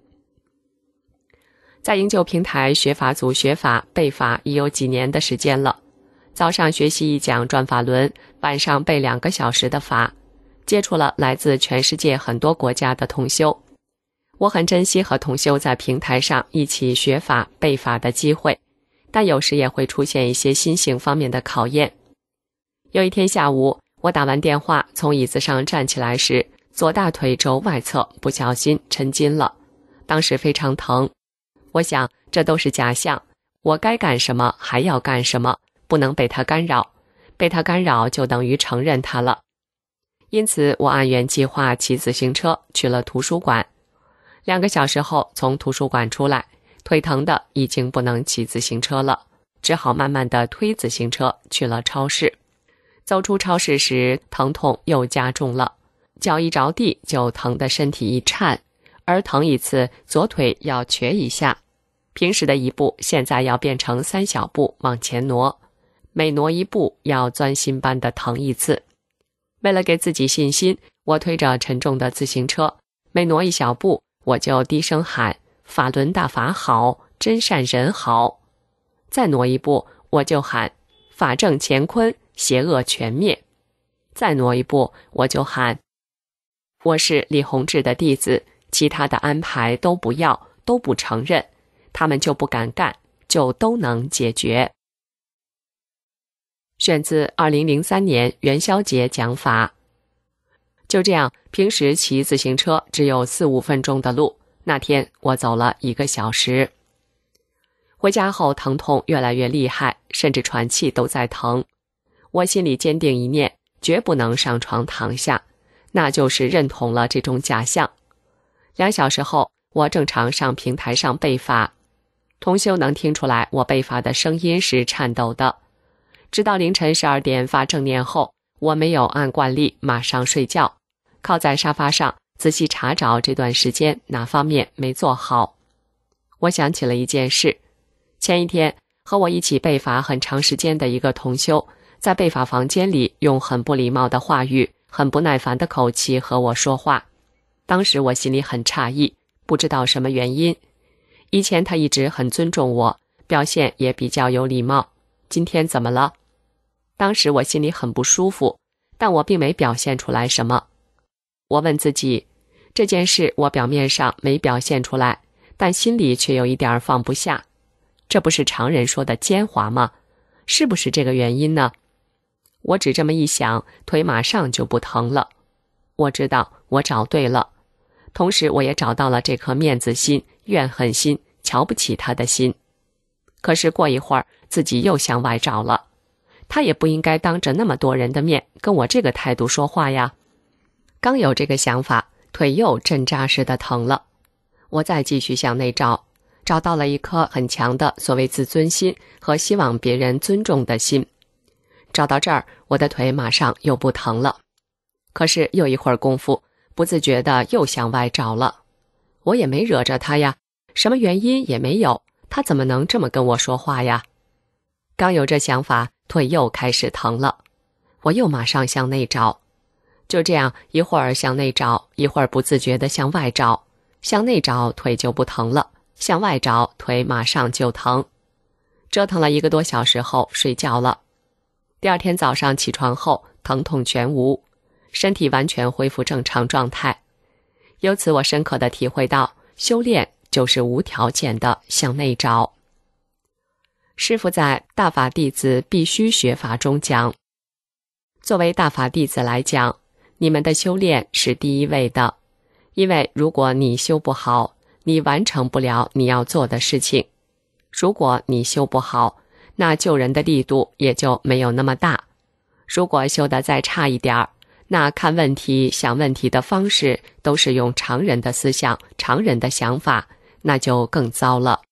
在营救平台学法组学法背法已有几年的时间了，早上学习一讲转法轮，晚上背两个小时的法，接触了来自全世界很多国家的同修。我很珍惜和同修在平台上一起学法背法的机会，但有时也会出现一些心性方面的考验。有一天下午，我打完电话从椅子上站起来时，左大腿轴外侧不小心抻筋了，当时非常疼。我想这都是假象，我该干什么还要干什么，不能被它干扰，被它干扰就等于承认它了。因此我按原计划骑自行车去了图书馆。两个小时后从图书馆出来，腿疼的已经不能骑自行车了，只好慢慢地推自行车去了超市。走出超市时，疼痛又加重了，脚一着地就疼得身体一颤，而疼一次左腿要瘸一下，平时的一步现在要变成三小步往前挪，每挪一步要钻心般的疼一次。为了给自己信心，我推着沉重的自行车，每挪一小步我就低声喊法轮大法好，真善人好。再挪一步我就喊法正乾坤，邪恶全灭。再挪一步我就喊我是李洪志的弟子，其他的安排都不要，都不承认，他们就不敢干，就都能解决。选自二零零三年元宵节讲法。就这样，平时骑自行车只有四五分钟的路，那天我走了一个小时。回家后疼痛越来越厉害，甚至喘气都在疼。我心里坚定一念，绝不能上床躺下，那就是认同了这种假象。两小时后，我正常上平台上背法，同修能听出来我背法的声音是颤抖的。直到凌晨十二点发正念后，我没有按惯例马上睡觉，靠在沙发上仔细查找这段时间哪方面没做好。我想起了一件事，前一天和我一起背法很长时间的一个同修，在背法房间里用很不礼貌的话语，很不耐烦的口气和我说话。当时我心里很诧异，不知道什么原因。以前他一直很尊重我，表现也比较有礼貌，今天怎么了？当时我心里很不舒服，但我并没表现出来什么。我问自己，这件事我表面上没表现出来，但心里却有一点放不下。这不是常人说的奸猾吗？是不是这个原因呢？我只这么一想，腿马上就不疼了。我知道我找对了，同时我也找到了这颗面子心、怨恨心、瞧不起他的心。可是过一会儿，自己又向外找了。他也不应该当着那么多人的面跟我这个态度说话呀。刚有这个想法，腿又针扎似的疼了。我再继续向内找，找到了一颗很强的所谓自尊心和希望别人尊重的心。找到这儿，我的腿马上又不疼了。可是又一会儿功夫，不自觉的又向外找了。我也没惹着他呀，什么原因也没有，他怎么能这么跟我说话呀？刚有这想法，腿又开始疼了。我又马上向内找，就这样一会儿向内找，一会儿不自觉地向外找。向内找腿就不疼了，向外找腿马上就疼。折腾了一个多小时后睡觉了。第二天早上起床后，疼痛全无，身体完全恢复正常状态。由此我深刻地体会到，修炼就是无条件的向内找。师父在大法弟子必须学法中讲，作为大法弟子来讲，你们的修炼是第一位的， 因为如果你修不好，你完成不了你要做的事情。如果你修不好，那救人的力度也就没有那么大。如果修得再差一点儿，那看问题、想问题的方式都是用常人的思想、常人的想法，那就更糟了。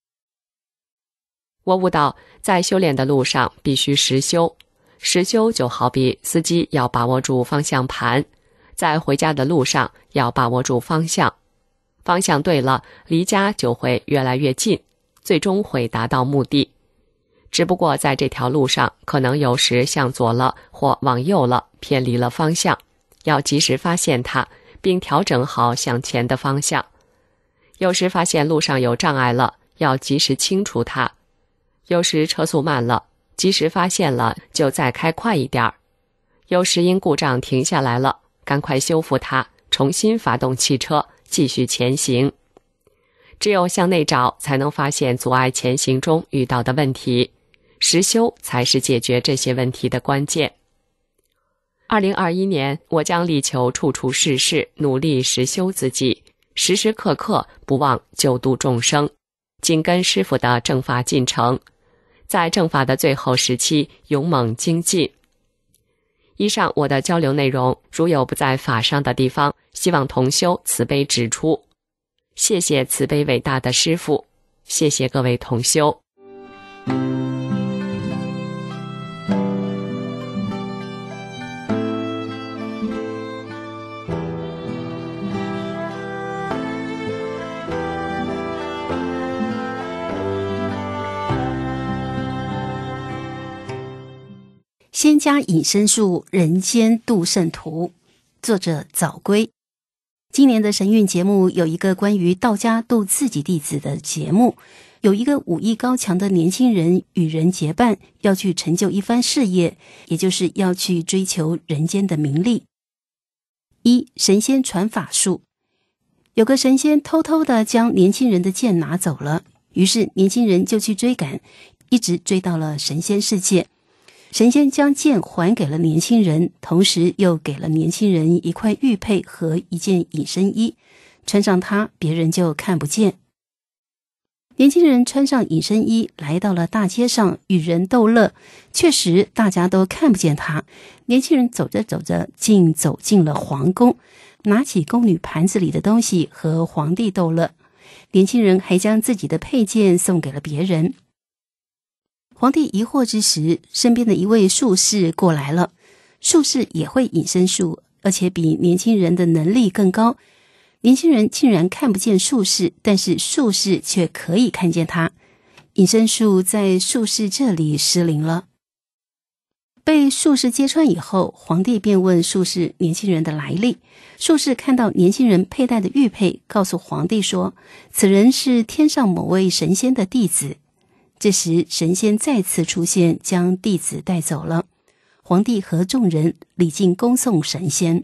我悟到，在修炼的路上必须实修。实修就好比司机要把握住方向盘，在回家的路上要把握住方向。方向对了，离家就会越来越近，最终会达到目的。只不过在这条路上，可能有时向左了或往右了，偏离了方向，要及时发现它，并调整好向前的方向。有时发现路上有障碍了，要及时清除它。有时车速慢了，及时发现了就再开快一点儿。有时因故障停下来了，赶快修复它，重新发动汽车，继续前行。只有向内找，才能发现阻碍前行中遇到的问题。实修才是解决这些问题的关键。二零二一年，我将力求处处事事努力实修自己，时时刻刻不忘救度众生，紧跟师父的正法进程，在正法的最后时期勇猛精进。以上我的交流内容，如有不在法上的地方，希望同修慈悲指出。谢谢慈悲伟大的师父，谢谢各位同修。 仙家隐身术，人间度圣途，作者早归。今年的神韵节目有一个关于道家度自己弟子的节目，有一个武艺高强的年轻人与人结伴，要去成就一番事业，也就是要去追求人间的名利。一、神仙传法术。有个神仙偷偷地将年轻人的剑拿走了，于是年轻人就去追赶，一直追到了神仙世界。神仙将剑还给了年轻人，同时又给了年轻人一块玉佩和一件隐身衣，穿上它，别人就看不见。年轻人穿上隐身衣，来到了大街上与人逗乐，确实大家都看不见他。年轻人走着走着，竟走进了皇宫，拿起宫女盘子里的东西和皇帝逗乐。年轻人还将自己的佩剑送给了别人。皇帝疑惑之时，身边的一位术士过来了。术士也会隐身术，而且比年轻人的能力更高。年轻人竟然看不见术士，但是术士却可以看见他。隐身术在术士这里失灵了。被术士揭穿以后，皇帝便问术士年轻人的来历。术士看到年轻人佩戴的玉佩，告诉皇帝说，此人是天上某位神仙的弟子。这时神仙再次出现，将弟子带走了。皇帝和众人礼敬恭送神仙。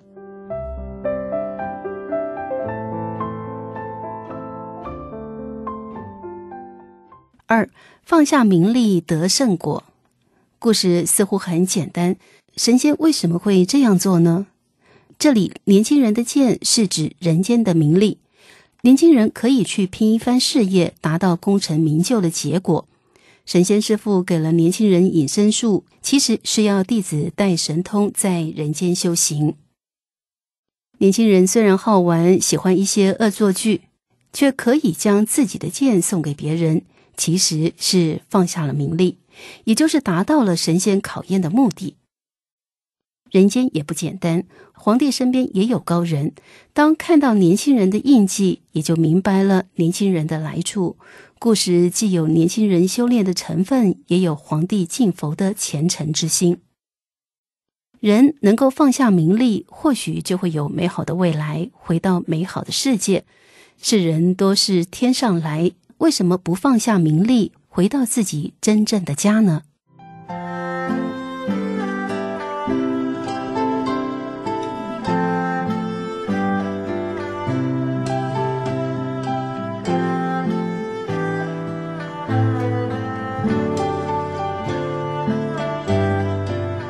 二、放下名利得圣果。故事似乎很简单，神仙为什么会这样做呢？这里年轻人的剑是指人间的名利，年轻人可以去拼一番事业，达到功成名就的结果。神仙师父给了年轻人隐身术，其实是要弟子带神通在人间修行。年轻人虽然好玩，喜欢一些恶作剧，却可以将自己的剑送给别人，其实是放下了名利，也就是达到了神仙考验的目的。人间也不简单，皇帝身边也有高人，当看到年轻人的印记，也就明白了年轻人的来处。故事既有年轻人修炼的成分，也有皇帝敬佛的虔诚之心。人能够放下名利，或许就会有美好的未来，回到美好的世界。世人多是天上来，为什么不放下名利，回到自己真正的家呢？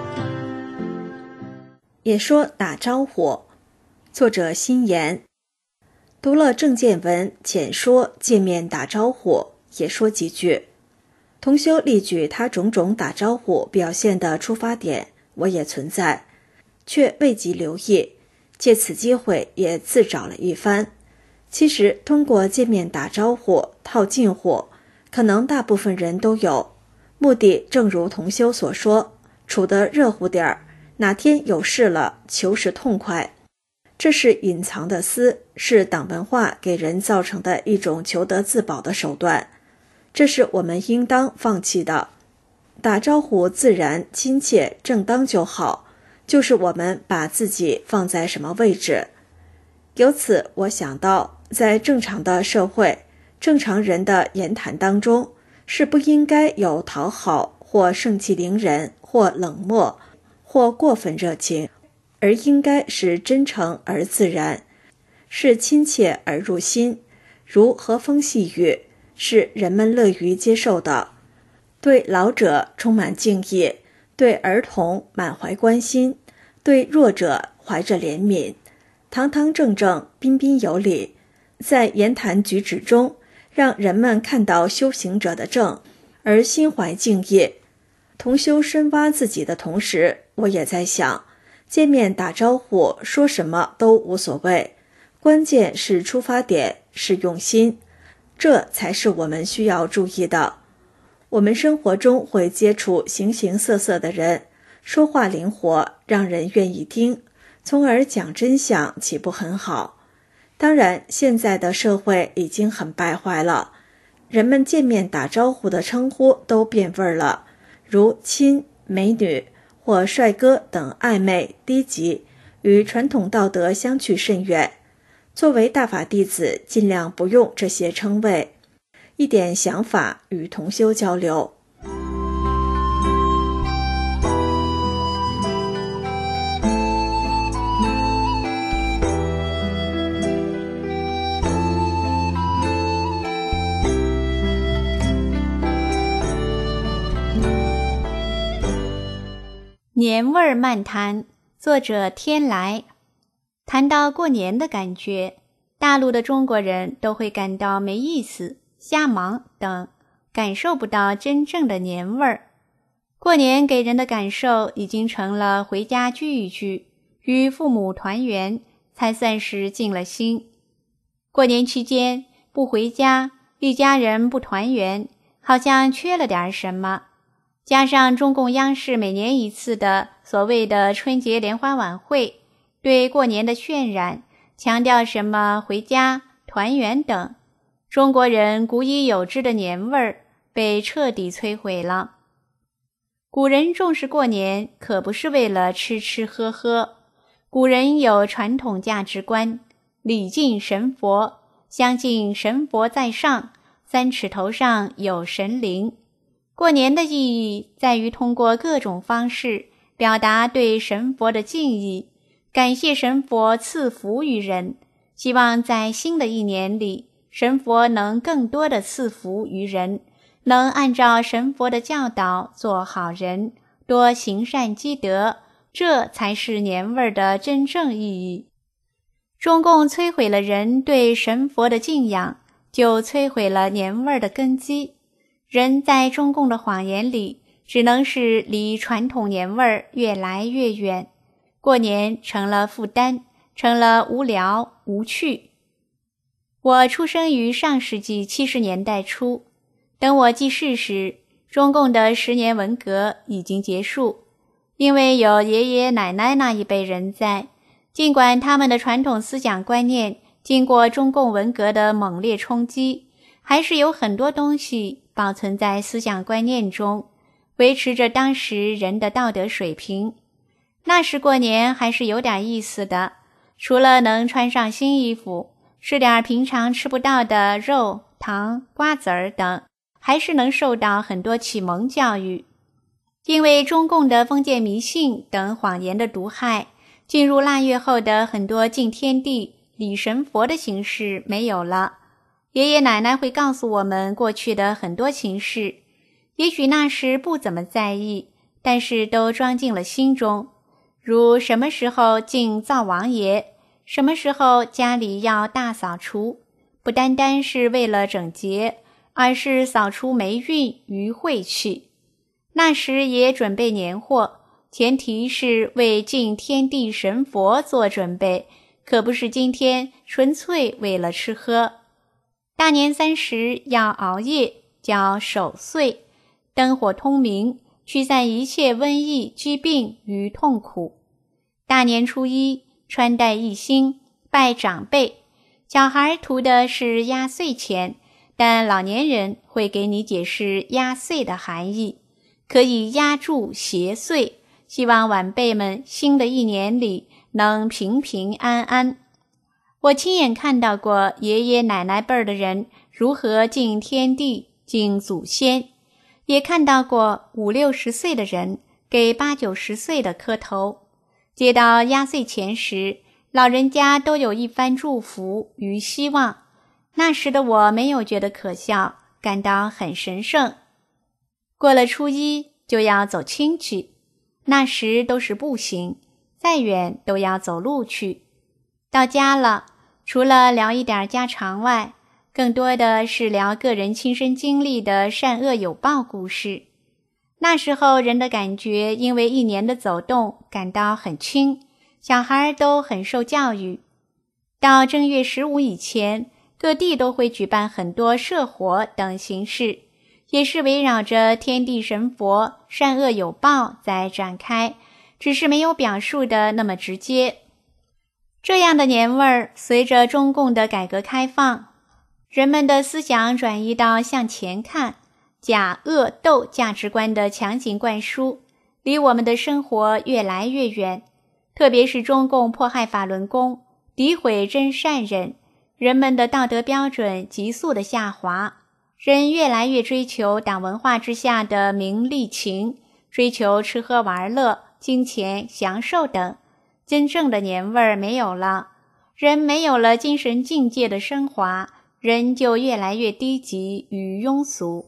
也说打招呼，作者辛言。 读了证件文，简说见面打招呼，也说几句。同修例举他种种打招呼表现的出发点，我也存在，却未及留意，借此机会也自找了一番。其实通过见面打招呼套近乎，可能大部分人都有，目的正如同修所说，处得热乎点儿，哪天有事了求是痛快。这是隐藏的私，是党文化给人造成的一种求得自保的手段，这是我们应当放弃的。打招呼自然亲切正当就好，就是我们把自己放在什么位置。由此我想到，在正常的社会，正常人的言谈当中，是不应该有讨好或盛气凌人或冷漠或过分热情，而应该是真诚而自然，是亲切而入心，如和风细雨，是人们乐于接受的。对老者充满敬意，对儿童满怀关心，对弱者怀着怜悯，堂堂正正，彬彬有礼，在言谈举止中让人们看到修行者的正，而心怀敬意。同修深挖自己的同时，我也在想，见面打招呼说什么都无所谓，关键是出发点，是用心，这才是我们需要注意的。我们生活中会接触形形色色的人，说话灵活，让人愿意听，从而讲真相，岂不很好？当然，现在的社会已经很败坏了，人们见面打招呼的称呼都变味儿了，如亲、美女或帅哥等暧昧低级，与传统道德相去甚远。作为大法弟子，尽量不用这些称谓，一点想法与同修交流。 年味儿漫谈，作者天来。谈到过年的感觉，大陆的中国人都会感到没意思、瞎忙等，感受不到真正的年味儿。过年给人的感受已经成了回家聚一聚，与父母团圆，才算是尽了心。过年期间不回家，一家人不团圆，好像缺了点什么。加上中共央视每年一次的所谓的春节联欢晚会，对过年的渲染，强调什么回家、团圆等，中国人古已有之的年味儿被彻底摧毁了。古人重视过年，可不是为了吃吃喝喝。古人有传统价值观，礼敬神佛，相信神佛在上，三尺头上有神灵。过年的意义在于通过各种方式表达对神佛的敬意，感谢神佛赐福于人，希望在新的一年里，神佛能更多的赐福于人，能按照神佛的教导做好人，多行善积德，这才是年味儿的真正意义。中共摧毁了人对神佛的敬仰，就摧毁了年味儿的根基。人在中共的谎言里，只能是离传统年味儿越来越远，过年成了负担，成了无聊无趣。我出生于上世纪七十年代初，等我记事时，中共的十年文革已经结束。因为有爷爷奶奶那一辈人在，尽管他们的传统思想观念经过中共文革的猛烈冲击，还是有很多东西保存在思想观念中，维持着当时人的道德水平。那时过年还是有点意思的，除了能穿上新衣服，吃点平常吃不到的肉、糖、瓜子儿等，还是能受到很多启蒙教育。因为中共的封建迷信等谎言的毒害，进入腊月后的很多敬天地、礼神佛的形式没有了。爷爷奶奶会告诉我们过去的很多情事，也许那时不怎么在意，但是都装进了心中。如什么时候敬灶王爷， 什么时候家里要大扫除，不单单是为了整洁，而是扫除霉运与晦气。那时也准备年货，前提是为敬天地神佛做准备，可不是今天纯粹为了吃喝。大年三十要熬夜，叫守岁，灯火通明，驱散一切瘟疫、疾病与痛苦。大年初一穿戴一新，拜长辈，小孩图的是压岁钱，但老年人会给你解释压岁的含义，可以压住邪祟，希望晚辈们新的一年里能平平安安。我亲眼看到过爷爷奶奶辈儿的人如何敬天地、敬祖先，也看到过五六十岁的人给八九十岁的磕头。接到压岁钱时，老人家都有一番祝福与希望。那时的我没有觉得可笑，感到很神圣。过了初一就要走亲戚，那时都是步行，再远都要走路去。到家了，除了聊一点家常外，更多的是聊个人亲身经历的善恶有报故事。那时候人的感觉因为一年的走动感到很轻，小孩都很受教育。到正月十五以前，各地都会举办很多社活等形式，也是围绕着天地神佛、善恶有报在展开，只是没有表述的那么直接。这样的年味儿，随着中共的改革开放，人们的思想转移到向前看，假恶斗价值观的强行灌输，离我们的生活越来越远。特别是中共迫害法轮功，诋毁真善忍，人们的道德标准急速的下滑，人越来越追求党文化之下的名利情，追求吃喝玩乐、金钱、享受等，真正的年味儿没有了，人没有了精神境界的升华，人就越来越低级与庸俗。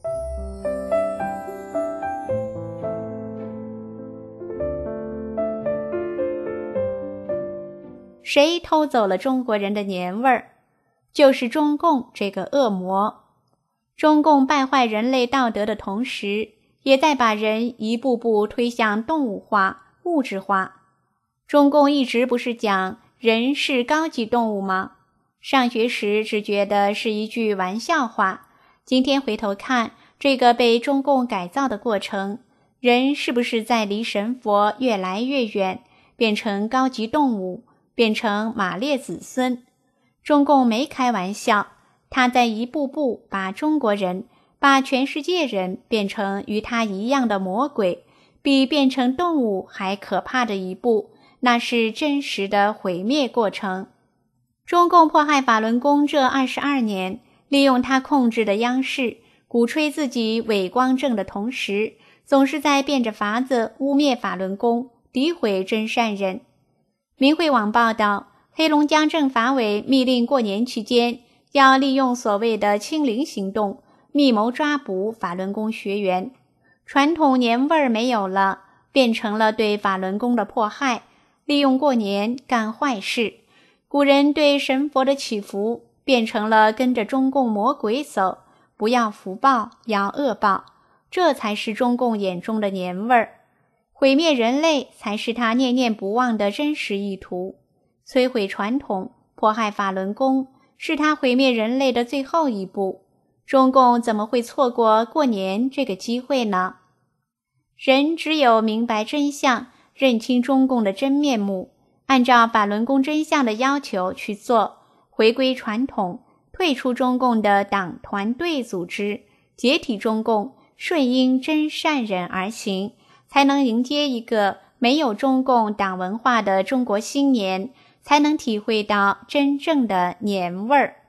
谁偷走了中国人的年味儿？就是中共这个恶魔。中共败坏人类道德的同时，也在把人一步步推向动物化、物质化。中共一直不是讲人是高级动物吗？上学时只觉得是一句玩笑话，今天回头看这个被中共改造的过程，人是不是在离神佛越来越远，变成高级动物，变成马列子孙？中共没开玩笑，他在一步步把中国人、把全世界人变成与他一样的魔鬼，比变成动物还可怕的一步，那是真实的毁灭过程。中共迫害法轮功这二十二年，利用他控制的央视，鼓吹自己伟光正的同时，总是在变着法子污蔑法轮功，诋毁真善忍。明慧网报道，黑龙江政法委密令过年期间要利用所谓的清零行动，密谋抓捕法轮功学员。传统年味儿没有了，变成了对法轮功的迫害，利用过年干坏事。古人对神佛的祈福变成了跟着中共魔鬼走，不要福报，要恶报，这才是中共眼中的年味儿。毁灭人类才是他念念不忘的真实意图。摧毁传统，迫害法轮功，是他毁灭人类的最后一步。中共怎么会错过过年这个机会呢？人只有明白真相，认清中共的真面目，按照法轮功真相的要求去做，回归传统，退出中共的党团队组织，解体中共，顺应真善忍而行，才能迎接一个没有中共党文化的中国新年，才能体会到真正的年味儿。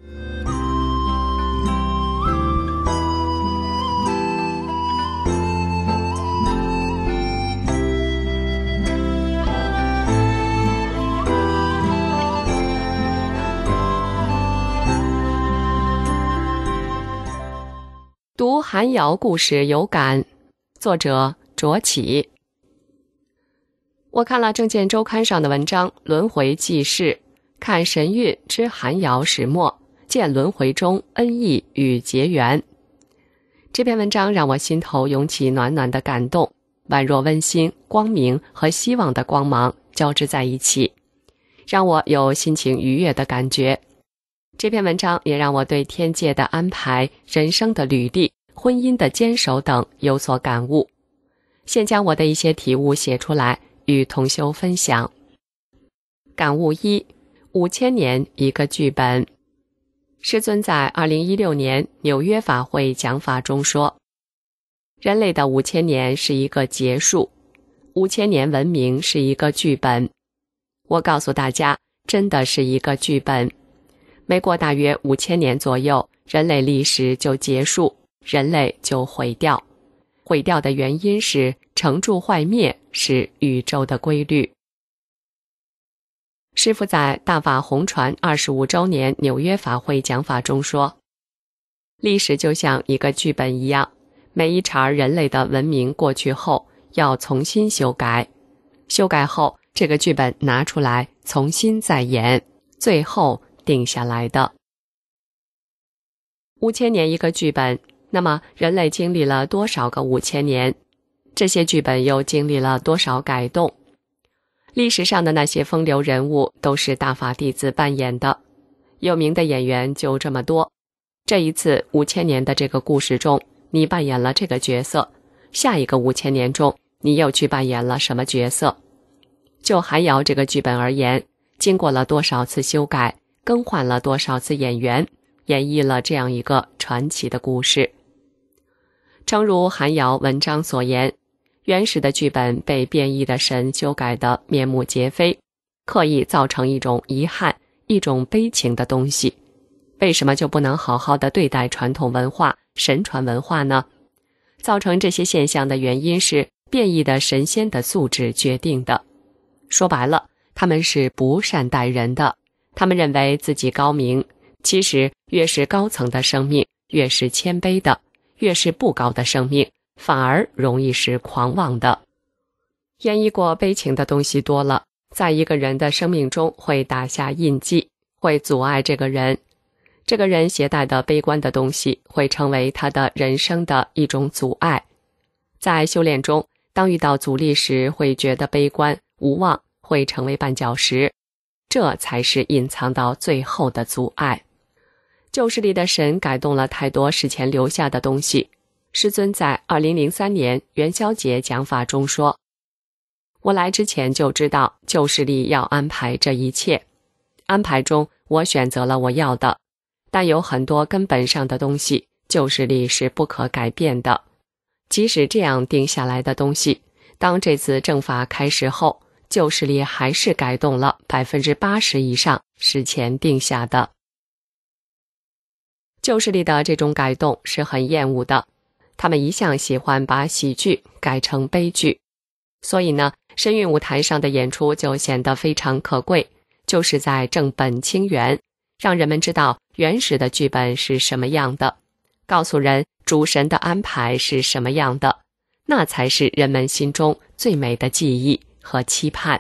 读韩瑶故事有感，作者卓启。我看了《证件周刊》上的文章《轮回记事》， 看神韵之寒窑始末，见轮回中恩义与结缘。这篇文章让我心头涌起暖暖的感动，宛若温馨、光明和希望的光芒交织在一起，让我有心情愉悦的感觉。这篇文章也让我对天界的安排、人生的履历、婚姻的坚守等有所感悟。现将我的一些体悟写出来，与同修分享。感悟一：五千年一个剧本。师尊在二零一六年纽约法会讲法中说，人类的五千年是一个结束，五千年文明是一个剧本。我告诉大家，真的是一个剧本。没过大约五千年左右，人类历史就结束，人类就毁掉。毁掉的原因是成住坏灭，是宇宙的规律。师父在大法红传二十五周年纽约法会讲法中说，历史就像一个剧本一样，每一茬人类的文明过去后，要重新修改，修改后这个剧本拿出来重新再演，最后定下来的。五千年一个剧本，那么人类经历了多少个五千年？这些剧本又经历了多少改动？历史上的那些风流人物都是大法弟子扮演的，有名的演员就这么多。这一次五千年的这个故事中，你扮演了这个角色，下一个五千年中，你又去扮演了什么角色？就寒窑这个剧本而言，经过了多少次修改，更换了多少次演员，演绎了这样一个传奇的故事。诚如寒窑文章所言，原始的剧本被变异的神修改得面目皆非，刻意造成一种遗憾，一种悲情的东西。为什么就不能好好的对待传统文化、神传文化呢？造成这些现象的原因是变异的神仙的素质决定的。说白了，他们是不善待人的，他们认为自己高明，其实越是高层的生命，越是谦卑的，越是不高的生命，反而容易是狂妄的。演绎过悲情的东西多了，在一个人的生命中会打下印记，会阻碍这个人。这个人携带的悲观的东西会成为他的人生的一种阻碍。在修炼中，当遇到阻力时，会觉得悲观无望，会成为绊脚石，这才是隐藏到最后的阻碍。旧势力的神改动了太多事前留下的东西。师尊在二零零三年元宵节讲法中说，我来之前就知道旧势力要安排这一切，安排中我选择了我要的，但有很多根本上的东西旧势力是不可改变的。即使这样定下来的东西，当这次正法开始后，旧势力还是改动了 百分之八十 以上事前定下的。旧势力的这种改动是很厌恶的，他们一向喜欢把喜剧改成悲剧，所以呢，神韵舞台上的演出就显得非常可贵，就是在正本清源，让人们知道原始的剧本是什么样的，告诉人主神的安排是什么样的，那才是人们心中最美的记忆和期盼。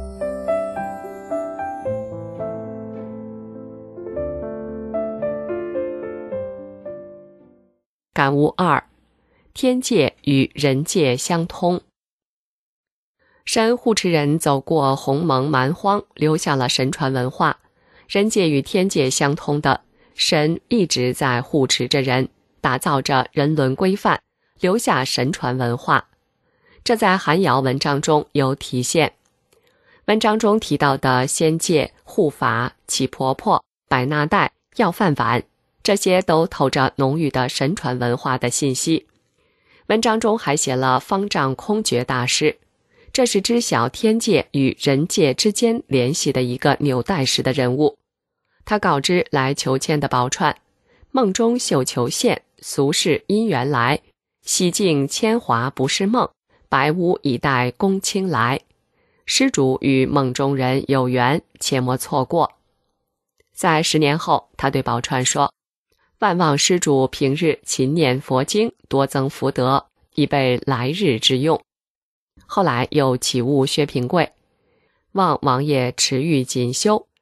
感悟二：天界与人界相通。神护持人走过鸿蒙蛮荒，留下了神传文化。人界与天界相通的，神一直在护持着人，打造着人伦规范，留下神传文化。这在寒窑文章中有体现。文章中提到的仙界、护法、乞婆婆、百纳袋、要饭碗，这些都透着浓郁的神传文化的信息。文章中还写了方丈空觉大师，这是知晓天界与人界之间联系的一个纽带式的人物。他告知来求签的宝钏，梦中绣球现，俗世因缘来，洗净铅华不是梦，白屋以待公卿来。施主与梦中人有缘，切莫错过。在十年后，他对宝钏说，万望施主平日勤念佛经，多增福德，以备来日之用。后来又启悟薛平贵，望王爷持欲谨修，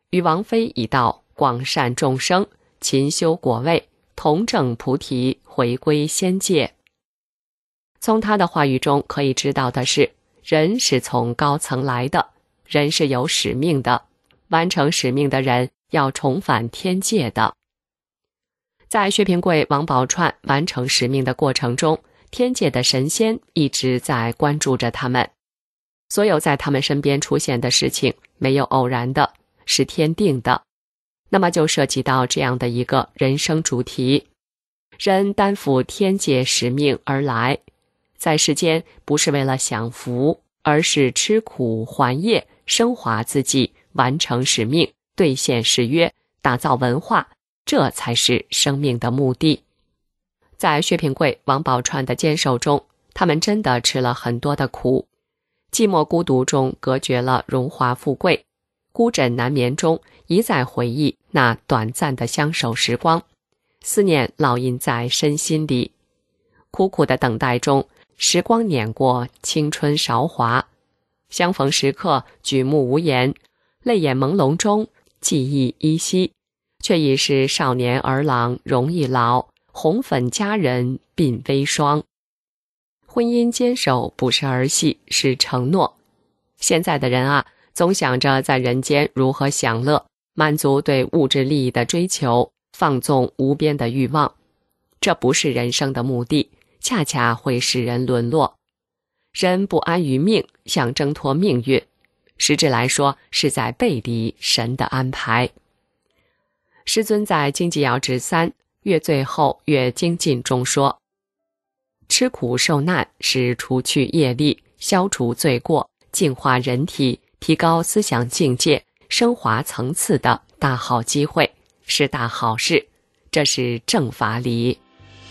与王妃一道广善众生，勤修果位，同证菩提，回归仙界。从他的话语中可以知道的是，人是从高层来的，人是有使命的，完成使命的人要重返天界的。在薛平贵、王宝钏完成使命的过程中，天界的神仙一直在关注着他们。所有在他们身边出现的事情，没有偶然的，是天定的。那么就涉及到这样的一个人生主题：人担负天界使命而来，在世间不是为了享福，而是吃苦还业，升华自己，完成使命，兑现誓约，打造文化，这才是生命的目的。在薛平贵、王宝钏的坚守中，他们真的吃了很多的苦，寂寞孤独中隔绝了荣华富贵，孤枕难眠中一再回忆那短暂的相守时光，思念烙印在身心里。苦苦的等待中，时光碾过青春韶华，相逢时刻举目无言，泪眼朦胧中记忆依稀，却已是少年儿郎容易老，红粉佳人鬓微霜。婚姻坚守不是儿戏，是承诺。现在的人啊，总想着在人间如何享乐，满足对物质利益的追求，放纵无边的欲望。这不是人生的目的，恰恰会使人沦落。人不安于命，想挣脱命运，实质来说是在背离神的安排。师尊在《经济要旨三越最后越精进中说，吃苦受难是除去业力，消除罪过，净化人体，提高思想境界，升华层次的大好机会，是大好事，这是正法理。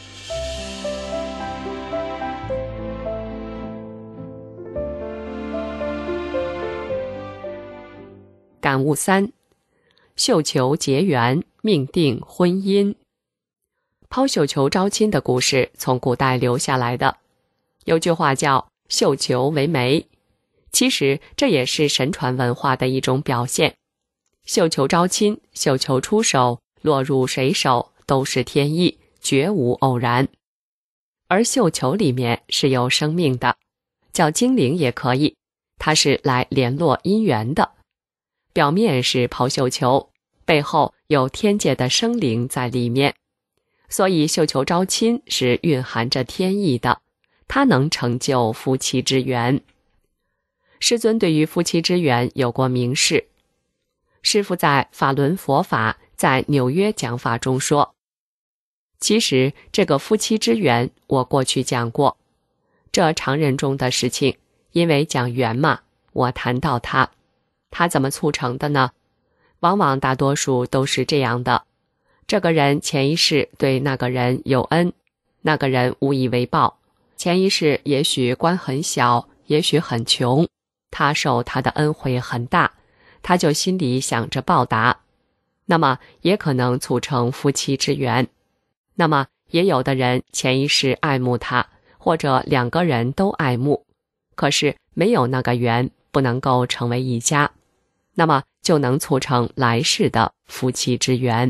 感悟三：绣球结缘，命定婚姻。抛绣球招亲的故事从古代留下来的，有句话叫绣球为媒，其实这也是神传文化的一种表现。绣球招亲，绣球出手，落入谁手都是天意，绝无偶然。而绣球里面是有生命的，叫精灵也可以，它是来联络姻缘的。表面是抛绣球，背后有天界的生灵在里面，所以绣球招亲是蕴含着天意的，它能成就夫妻之缘。师尊对于夫妻之缘有过明示，师父在法轮佛法在纽约讲法中说，其实这个夫妻之缘我过去讲过，这常人中的事情，因为讲缘嘛，我谈到它，它怎么促成的呢？往往大多数都是这样的，这个人前一世对那个人有恩，那个人无以为报，前一世也许官很小，也许很穷，他受他的恩惠很大，他就心里想着报答，那么也可能促成夫妻之缘。那么也有的人前一世爱慕他，或者两个人都爱慕，可是没有那个缘，不能够成为一家，那么就能促成来世的夫妻之缘。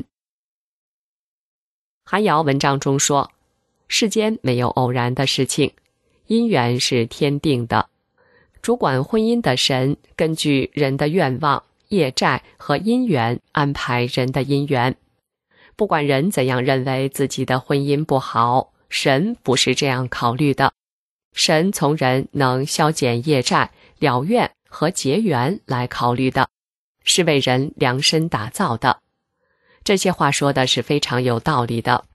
韩瑶文章中说，世间没有偶然的事情，姻缘是天定的，主管婚姻的神根据人的愿望、业债和姻缘安排人的姻缘。不管人怎样认为自己的婚姻不好，神不是这样考虑的。神从人能消减业债、了愿和结缘来考虑的，是为人量身打造的。这些话说的是非常有道理的。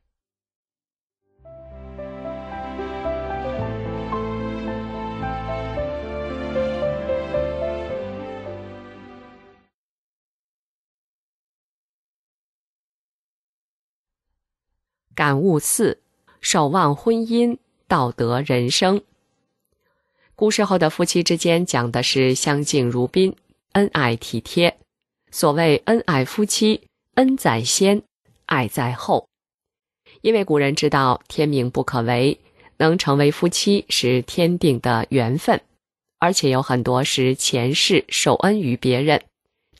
感悟四：守望婚姻，道德人生。古时候的夫妻之间讲的是相敬如宾，恩爱体贴。所谓恩爱夫妻，恩在先，爱在后。因为古人知道天命不可违，能成为夫妻是天定的缘分，而且有很多是前世受恩于别人，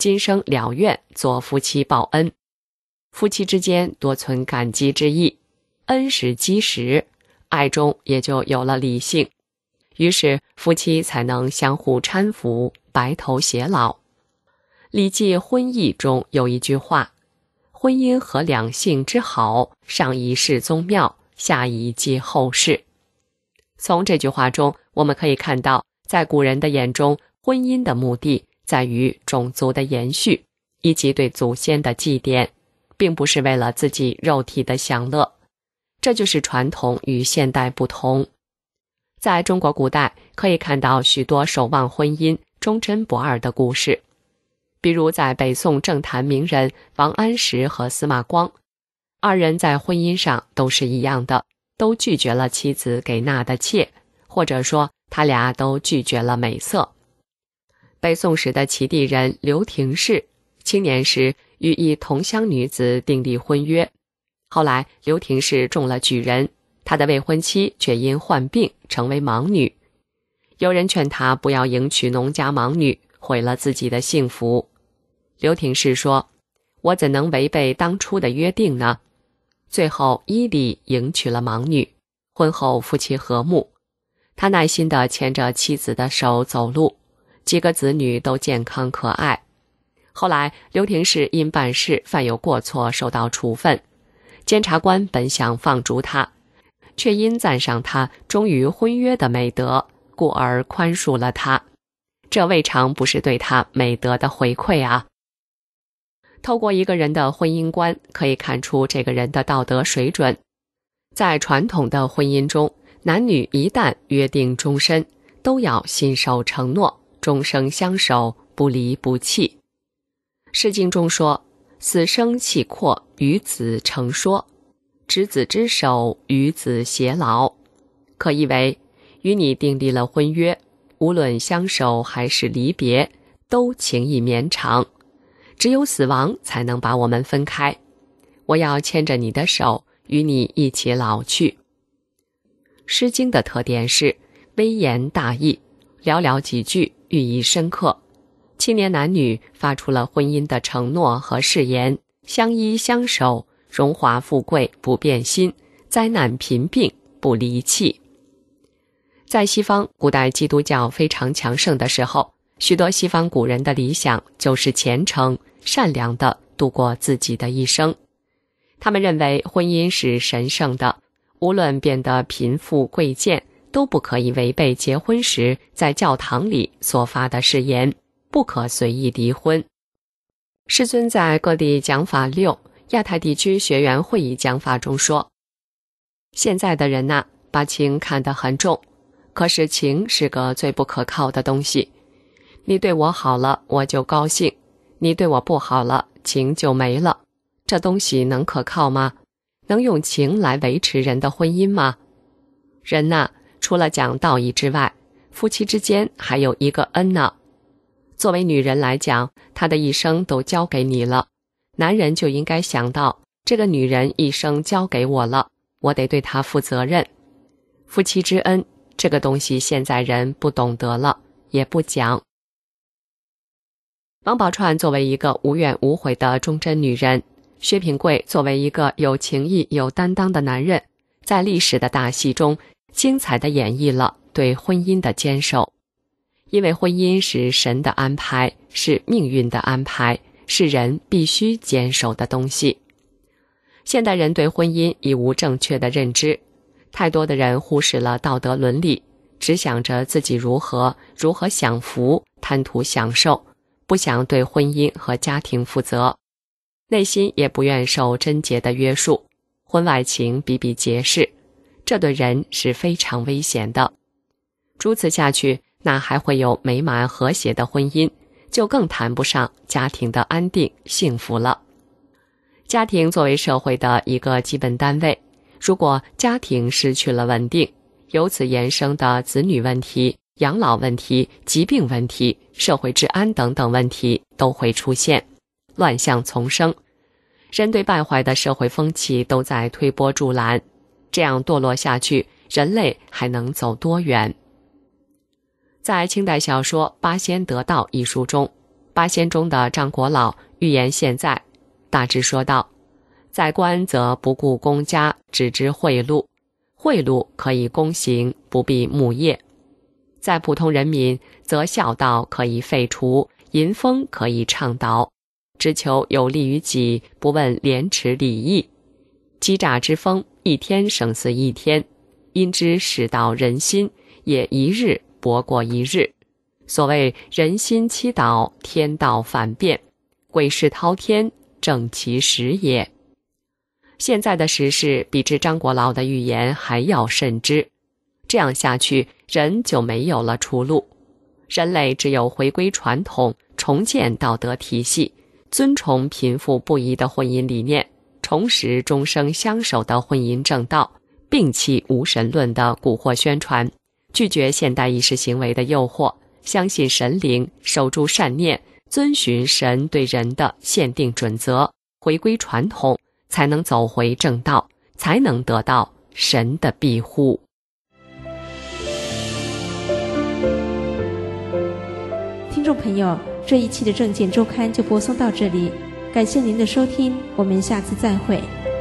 今生了愿做夫妻报恩，夫妻之间多存感激之意，恩是基石，爱中也就有了理性，于是夫妻才能相互搀扶，白头偕老。礼记婚义中有一句话，婚姻和两性之好，上以事宗庙，下以继后世。从这句话中我们可以看到，在古人的眼中，婚姻的目的在于种族的延续以及对祖先的祭奠，并不是为了自己肉体的享乐。这就是传统与现代不同。在中国古代可以看到许多守望婚姻、忠贞不二的故事，比如在北宋政坛名人王安石和司马光，二人在婚姻上都是一样的，都拒绝了妻子给纳的妾，或者说他俩都拒绝了美色。北宋时的齐地人刘廷士，青年时与一同乡女子订立婚约，后来刘廷士中了举人，他的未婚妻却因患病成为盲女。有人劝他不要迎娶农家盲女，毁了自己的幸福。刘廷士说，我怎能违背当初的约定呢？最后依礼迎娶了盲女，婚后夫妻和睦。他耐心地牵着妻子的手走路，几个子女都健康可爱。后来刘廷士因办事犯有过错受到处分，监察官本想放逐他，却因赞赏他忠于婚约的美德，故而宽恕了他。这未尝不是对他美德的回馈啊！透过一个人的婚姻观，可以看出这个人的道德水准。在传统的婚姻中，男女一旦约定终身，都要信守承诺，终生相守，不离不弃。诗经中说，死生契阔，与子成说，执子之手，与子偕老。可意为，与你订立了婚约，无论相守还是离别，都情意绵长，只有死亡才能把我们分开。我要牵着你的手，与你一起老去。诗经的特点是微言大义，寥寥几句，寓意深刻。青年男女发出了婚姻的承诺和誓言，相依相守，荣华富贵不变心，灾难贫病不离弃。在西方，古代基督教非常强盛的时候，许多西方古人的理想就是虔诚、善良地度过自己的一生。他们认为婚姻是神圣的，无论变得贫富贵贱，都不可以违背结婚时在教堂里所发的誓言，不可随意离婚。师尊在各地讲法六亚太地区学员会议讲法中说，现在的人呐、啊，把情看得很重，可是情是个最不可靠的东西。你对我好了，我就高兴；你对我不好了，情就没了。这东西能可靠吗？能用情来维持人的婚姻吗？人呐、啊，除了讲道义之外，夫妻之间还有一个恩呢。作为女人来讲，她的一生都交给你了，男人就应该想到，这个女人一生交给我了，我得对她负责任。夫妻之恩，这个东西现在人不懂得了，也不讲。王宝钏作为一个无怨无悔的忠贞女人，薛平贵作为一个有情义有担当的男人，在历史的大戏中精彩地演绎了对婚姻的坚守。因为婚姻是神的安排，是命运的安排，是人必须坚守的东西。现代人对婚姻已无正确的认知，太多的人忽视了道德伦理，只想着自己如何如何享福，贪图享受，不想对婚姻和家庭负责，内心也不愿受贞洁的约束，婚外情比比皆是，这对人是非常危险的。如此下去，那还会有美满和谐的婚姻，就更谈不上家庭的安定幸福了。家庭作为社会的一个基本单位，如果家庭失去了稳定，由此延伸的子女问题、养老问题、疾病问题、社会治安等等问题都会出现，乱象丛生，人对败坏的社会风气都在推波助澜，这样堕落下去，人类还能走多远？在清代小说《八仙得道》一书中， 八仙中的张国老预言现在，大致说道：在官则不顾公家，只知贿赂，贿赂可以公行，不必牧业；在普通人民，则孝道可以废除，淫风可以倡导，只求有利于己，不问廉耻礼义。欺诈之风，一天胜似一天，因之使到人心，也一日薄过一日。所谓人心欺倒，天道反变，诡势滔天，正其时也。现在的时事比之张国老的预言还要甚之，这样下去，人就没有了出路。人类只有回归传统，重建道德体系，尊崇贫富不一的婚姻理念，重拾终生相守的婚姻正道，摒弃无神论的蛊惑宣传，拒绝现代意识行为的诱惑，相信神灵，守住善念，遵循神对人的限定准则，回归传统，才能走回正道，才能得到神的庇护。 听众朋友，这一期的政见周刊就播送到这里，感谢您的收听，我们下次再会。